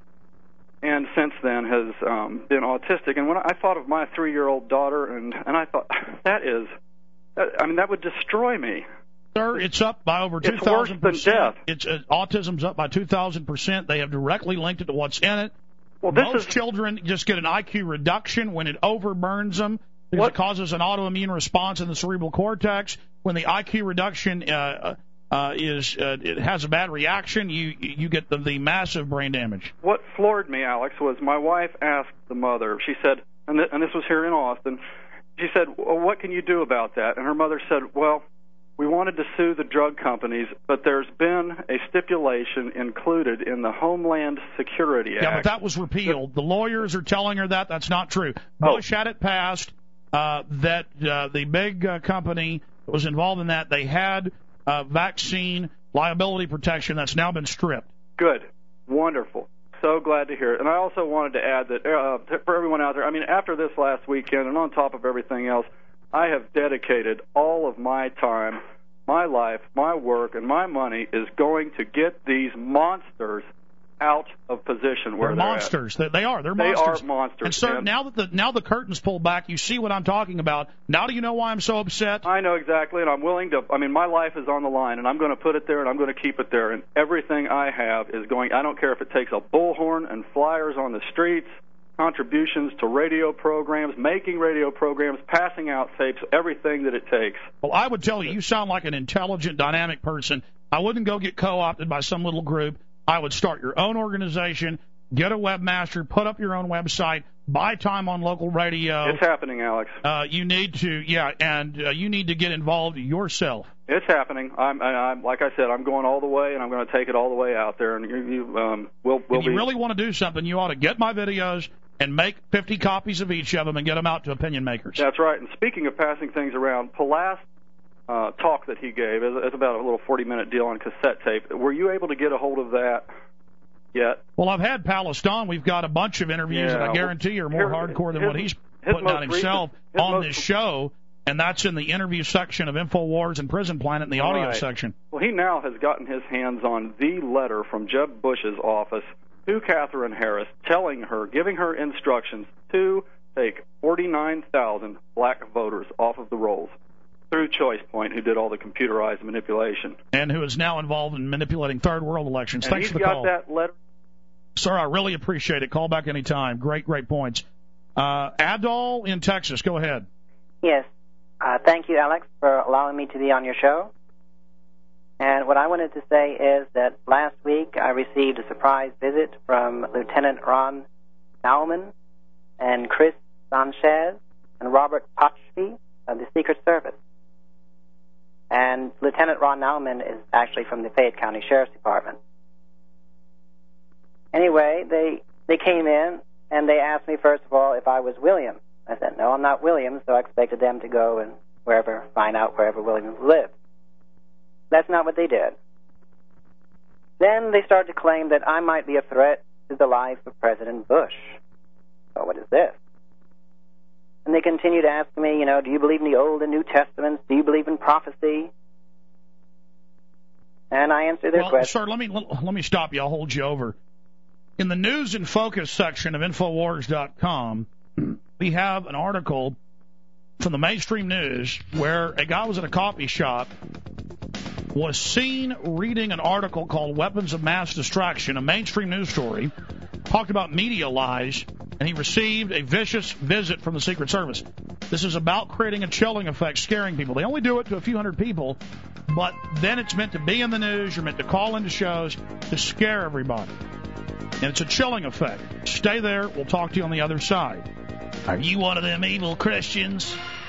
Speaker 15: and since then has um, been autistic. And when I thought of my three-year-old daughter, and, and I thought, that is, that, I mean, that would destroy me.
Speaker 3: Sir, it's up by over two thousand percent.
Speaker 15: It's worse than death.
Speaker 3: It's, uh, autism's up by two thousand percent. They have directly linked it to what's in it.
Speaker 15: Well, this
Speaker 3: Most
Speaker 15: is...
Speaker 3: children just get an I Q reduction when it overburns them because what? It causes an autoimmune response in the cerebral cortex. When the I Q reduction uh, uh, is uh, it has a bad reaction, you you get the, the massive brain damage.
Speaker 15: What floored me, Alex, was my wife asked the mother, she said, and, th- and this was here in Austin, she said, well, what can you do about that? And her mother said, well, we wanted to sue the drug companies, but there's been a stipulation included in the Homeland Security Act.
Speaker 3: Yeah, but that was repealed. The lawyers are telling her that. That's not true. Bush
Speaker 15: oh.
Speaker 3: had it passed uh, that uh, the big uh, company that was involved in that, they had uh, vaccine liability protection that's now been stripped.
Speaker 15: Good. Wonderful. So glad to hear it. And I also wanted to add that uh, for everyone out there, I mean, after this last weekend and on top of everything else, I have dedicated all of my time, my life, my work, and my money is going to get these monsters out of position where
Speaker 3: they're,
Speaker 15: they're
Speaker 3: monsters.
Speaker 15: At.
Speaker 3: They are. They're
Speaker 15: they
Speaker 3: monsters.
Speaker 15: They are monsters.
Speaker 3: And sir,
Speaker 15: and
Speaker 3: now that the now the curtain's pulled back, you see what I'm talking about. Now do you know why I'm so upset?
Speaker 15: I know exactly, and I'm willing to. I mean, my life is on the line, and I'm going to put it there, and I'm going to keep it there. And everything I have is going. I don't care if it takes a bullhorn and flyers on the streets, contributions to radio programs, making radio programs, passing out tapes, everything that it takes.
Speaker 3: Well, I would tell you, you sound like an intelligent, dynamic person. I wouldn't go get co-opted by some little group. I would start your own organization, get a webmaster, put up your own website, buy time on local radio.
Speaker 15: It's happening, Alex.
Speaker 3: Uh, you need to, yeah, and uh, you need to get involved yourself.
Speaker 15: It's happening. I'm, I'm, like I said, I'm going all the way, and I'm going to take it all the way out there. And you, you um, we'll, we'll
Speaker 3: if you
Speaker 15: be...
Speaker 3: really want to do something, you ought to get my videos and make fifty copies of each of them and get them out to opinion makers.
Speaker 15: That's right. And speaking of passing things around, Palast uh, talk that he gave is, is about a little forty-minute deal on cassette tape. Were you able to get a hold of that yet?
Speaker 3: Well, I've had Palestine. We've got a bunch of interviews
Speaker 15: yeah,
Speaker 3: that I guarantee are more
Speaker 15: here,
Speaker 3: hardcore than
Speaker 15: his,
Speaker 3: what he's putting out himself
Speaker 15: recent,
Speaker 3: on
Speaker 15: most,
Speaker 3: this show, and that's in the interview section of InfoWars and Prison Planet in the audio
Speaker 15: right.
Speaker 3: section.
Speaker 15: Well, he now has gotten his hands on the letter from Jeb Bush's office to Katherine Harris, telling her, giving her instructions to take forty-nine thousand black voters off of the rolls through Choice Point, who did all the computerized manipulation.
Speaker 3: And who is now involved in manipulating third world elections.
Speaker 15: And
Speaker 3: Thanks
Speaker 15: he's
Speaker 3: for the
Speaker 15: got
Speaker 3: call.
Speaker 15: That letter.
Speaker 3: Sir, I really appreciate it. Call back anytime. Great, great points. Uh, Adol in Texas, go ahead.
Speaker 16: Yes. Uh, thank you, Alex, for allowing me to be on your show. And what I wanted to say is that last week I received a surprise visit from Lieutenant Ron Nauman and Chris Sanchez and Robert Pochby of the Secret Service. And Lieutenant Ron Nauman is actually from the Fayette County Sheriff's Department. Anyway, they they came in and they asked me, first of all, if I was William. I said, no, I'm not William, so I expected them to go and wherever, find out wherever William lived. That's not what they did. Then they started to claim that I might be a threat to the life of President Bush. So what is this? And they continued to ask me, you know, do you believe in the Old and New Testaments? Do you believe in prophecy? And I answered their
Speaker 3: well,
Speaker 16: question.
Speaker 3: Sir, let me, let, let me stop you. I'll hold you over. In the News and Focus section of Infowars dot com, we have an article from the mainstream news where a guy was in a coffee shop, was seen reading an article called Weapons of Mass Destruction, a mainstream news story, talked about media lies, and he received a vicious visit from the Secret Service. This is about creating a chilling effect, scaring people. They only do it to a few hundred people, but then it's meant to be in the news. You're meant to call into shows to scare everybody. And it's a chilling effect. Stay there. We'll talk to you on the other side. Are you one of them evil Christians?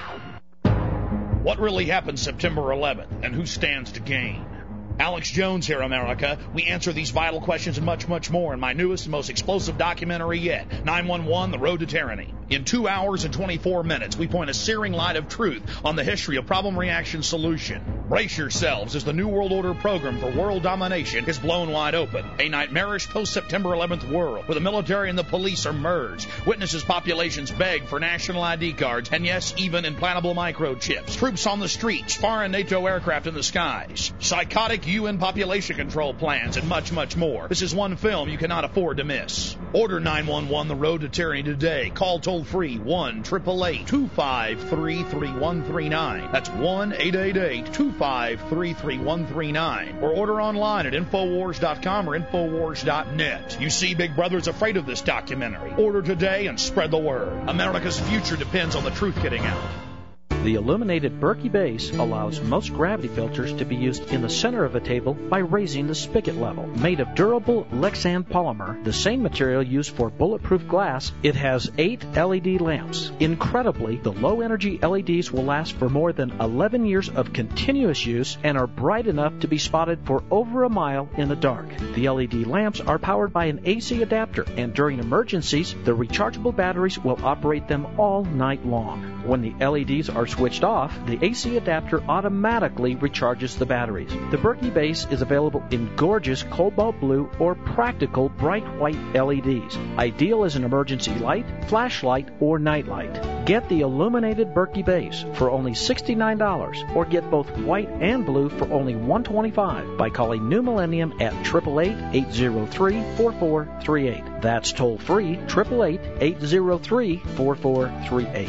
Speaker 3: What really happened September eleventh, and who stands to gain? Alex Jones here, America. We answer these vital questions and much, much more in my newest and most explosive documentary yet, nine one one, The Road to Tyranny. In two hours and twenty-four minutes, we point a searing light of truth on the history of problem-reaction solution. Brace yourselves as the New World Order program for world domination is blown wide open. A nightmarish post-September eleventh world where the military and the police are merged. Witnesses populations beg for national I D cards, and yes, even implantable microchips. Troops on the streets, foreign NATO aircraft in the skies. Psychotic U N population control plans, and much, much more. This is one film you cannot afford to miss. Order nine one one, The Road to Tyranny today. Call toll-free one eight eight eight, two five three, three one three nine. That's one eight eight eight, two five three, three one three nine. Or order online at Infowars dot com or Infowars dot net. You see, Big Brother's afraid of this documentary. Order today and spread the word. America's future depends on the truth getting out.
Speaker 12: The illuminated Berkey base allows most gravity filters to be used in the center of a table by raising the spigot level. Made of durable Lexan polymer, the same material used for bulletproof glass, it has eight L E D lamps. Incredibly, the low-energy L E Ds will last for more than eleven years of continuous use and are bright enough to be spotted for over a mile in the dark. The L E D lamps are powered by an A C adapter, and during emergencies, the rechargeable batteries will operate them all night long. When the L E Ds are switched off, the A C adapter automatically recharges the batteries. The Berkey base is available in gorgeous cobalt blue or practical bright white L E Ds, ideal as an emergency light, flashlight, or nightlight. Get the illuminated Berkey base for only sixty-nine dollars, or get both white and blue for only one hundred twenty-five dollars by calling New Millennium at eight eight eight, eight zero three, four four three eight. That's toll free, eight eight eight, eight zero three, four four three eight.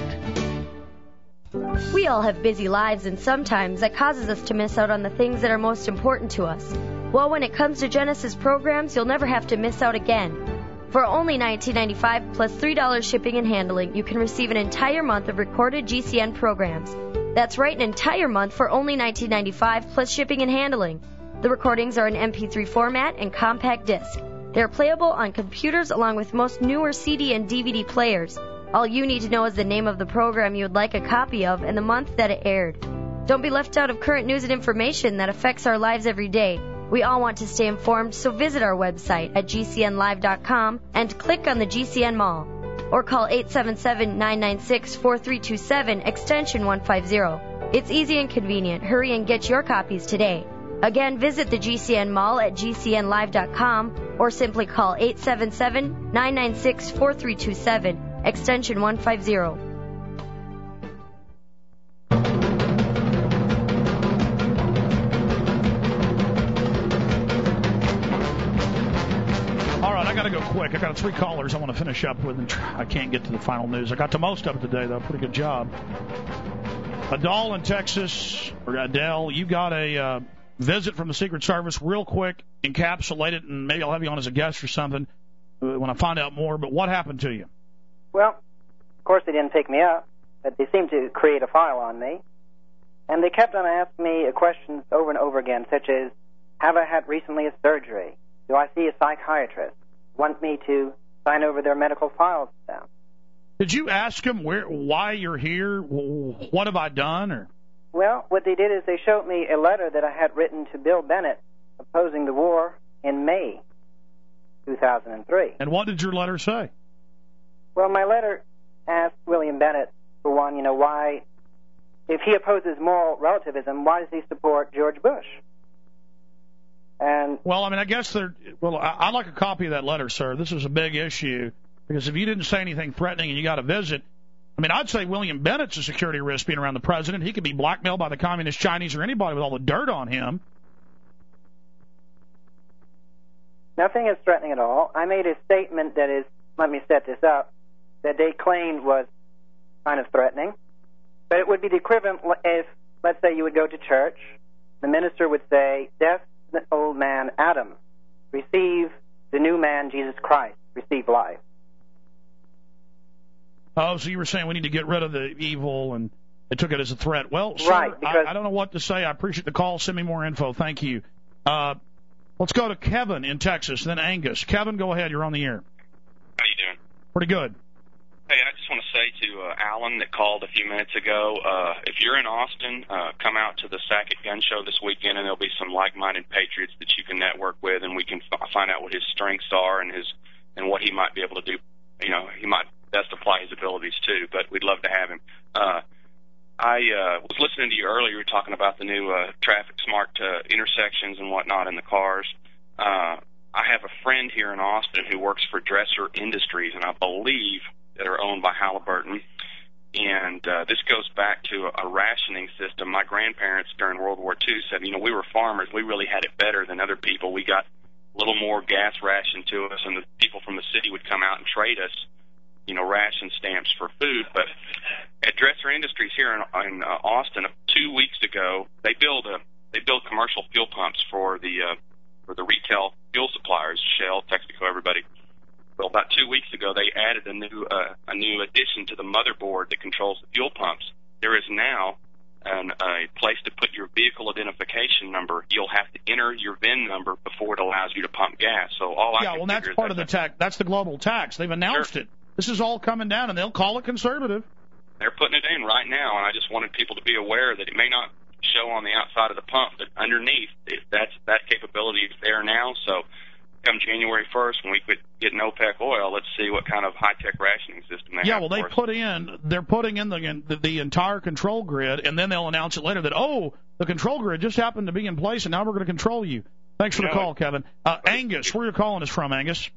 Speaker 17: We all have busy lives, and sometimes that causes us to miss out on the things that are most important to us. Well, when it comes to Genesis programs, you'll never have to miss out again. For only nineteen ninety-five dollars plus three dollars shipping and handling, you can receive an entire month of recorded G C N programs. That's right, an entire month for only nineteen ninety-five dollars plus shipping and handling. The recordings are in M P three format and compact disc. They're playable on computers along with most newer C D and D V D players. All you need to know is the name of the program you would like a copy of and the month that it aired. Don't be left out of current news and information that affects our lives every day. We all want to stay informed, so visit our website at G C N live dot com and click on the G C N Mall. Or call eight seven seven, nine nine six, four three two seven, extension one fifty. It's easy and convenient. Hurry and get your copies today. Again, visit the G C N Mall at G C N live dot com or simply call eight seven seven, nine nine six, four three two seven, extension one fifty.
Speaker 3: I got to go quick. I got three callers I want to finish up with, and I can't get to the final news. I got to most of it today, though. Pretty good job. Adele in Texas, or Adele, you got a uh, visit from the Secret Service real quick, encapsulate it, and maybe I'll have you on as a guest or something when I find out more. But what happened to you?
Speaker 16: Well, course, they didn't pick me up, but they seemed to create a file on me. And they kept on asking me questions over and over again, such as, have I had recently a surgery? Do I see a psychiatrist? Want me to sign over their medical files down?
Speaker 3: Did you ask them where, why you're here? What have I done? Or
Speaker 16: Well, what they did is they showed me a letter that I had written to Bill Bennett opposing the war in May two thousand three.
Speaker 3: And what did your letter say?
Speaker 16: Well, my letter asked William Bennett, for one, you know, why, if he opposes moral relativism, why does he support George Bush? And
Speaker 3: well, I mean, I guess they're. Well, I'd like a copy of that letter, sir. This is a big issue because if you didn't say anything threatening and you got a visit, I mean, I'd say William Bennett's a security risk being around the president. He could be blackmailed by the communist Chinese or anybody with all the dirt on him.
Speaker 16: Nothing is threatening at all. I made a statement that is, let me set this up, that they claimed was kind of threatening. But it would be the equivalent if, let's say, you would go to church. The minister would say, death to the old man Adam. Receive the new man, Jesus Christ. Receive life.
Speaker 3: Oh, so you were saying we need to get rid of the evil, and they took it as a threat. Well, sir,
Speaker 16: right, because
Speaker 3: I, I don't know what to say. I appreciate the call. Send me more info. Thank you. Uh, let's go to Kevin in Texas, then Angus. Kevin, go ahead. You're on the air.
Speaker 18: How you doing?
Speaker 3: Pretty good.
Speaker 18: Hey, I just want to say to uh, Alan that called a few minutes ago, uh, if you're in Austin, uh, come out to the Sackett Gun Show this weekend, and there'll be some like-minded patriots that you can network with, and we can f- find out what his strengths are and his and what he might be able to do. You know, he might best apply his abilities too, but we'd love to have him. Uh, I uh, was listening to you earlier. You were talking about the new uh, traffic smart uh, intersections and whatnot in the cars. Uh, I have a friend here in Austin who works for Dresser Industries, and I believe that are owned by Halliburton. And uh, this goes back to a, a rationing system. My grandparents during World War Two said, you know, we were farmers. We really had it better than other people. We got a little more gas ration to us, and the people from the city would come out and trade us, you know, ration stamps for food. But at Dresser Industries here in, in uh, Austin, two weeks ago, they build a they build commercial fuel pumps for the uh, for the retail fuel suppliers, Shell, Texaco, everybody. Well, about two weeks ago, they added a new uh, a new addition to the motherboard that controls the fuel pumps. There is now an, a place to put your vehicle identification number. You'll have to enter your V I N number before it allows you to pump gas. So all I
Speaker 3: yeah,
Speaker 18: can
Speaker 3: well, that's
Speaker 18: figure
Speaker 3: part
Speaker 18: is
Speaker 3: of the tax. That's the global tax. They've announced
Speaker 18: Sure.
Speaker 3: it. This is all coming down, and they'll call it conservative.
Speaker 18: They're putting it in right now, and I just wanted people to be aware that it may not show on the outside of the pump, but underneath, it, that's that capability is there now. So come January first, when we quit getting OPEC oil, let's see what kind of high-tech rationing system they
Speaker 3: Yeah,
Speaker 18: have.
Speaker 3: well, they
Speaker 18: for us.
Speaker 3: put in, they're putting in the, the the entire control grid, and then they'll announce it later that, oh, the control grid just happened to be in place, and now we're going to control you. Thanks for the
Speaker 18: Yeah.
Speaker 3: call, Kevin. Uh, Angus, where you're calling us from, Angus?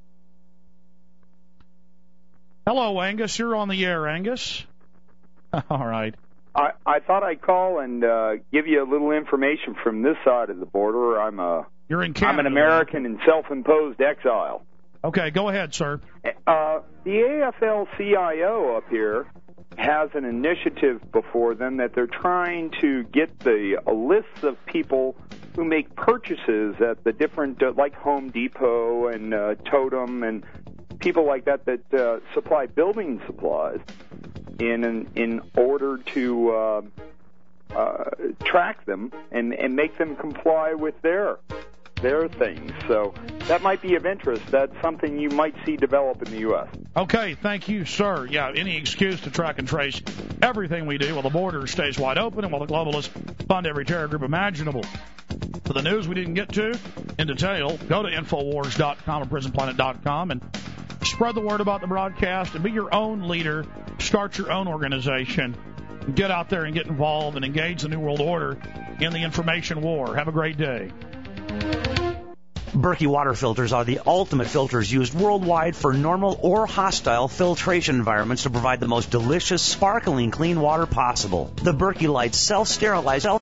Speaker 3: Hello, Angus. You're on the air, Angus. All right.
Speaker 19: I, I thought I'd call and uh, give you a little information from this side of the border. I'm a
Speaker 3: You're in Canada.
Speaker 19: I'm an American in self-imposed exile.
Speaker 3: Okay, go ahead, sir.
Speaker 19: Uh, the A F L C I O up here has an initiative before them that they're trying to get the a list of people who make purchases at the different, uh, like Home Depot and uh, Totem and people like that that uh, supply building supplies in in, in order to uh, uh, track them and, and make them comply with their their things. So that might be of interest. That's something you might see develop in the U S
Speaker 3: Okay, thank you, sir. Yeah, any excuse to track and trace everything we do while the border stays wide open and while the globalists fund every terror group imaginable. For the news we didn't get to in detail, go to Infowars dot com or Prison Planet dot com and spread the word about the broadcast and be your own leader. Start your own organization. Get out there and get involved and engage the New World Order in the information war. Have a great day.
Speaker 9: Berkey water filters are the ultimate filters used worldwide for normal or hostile filtration environments to provide the most delicious, sparkling clean water possible. The Berkey Lights self-sterilize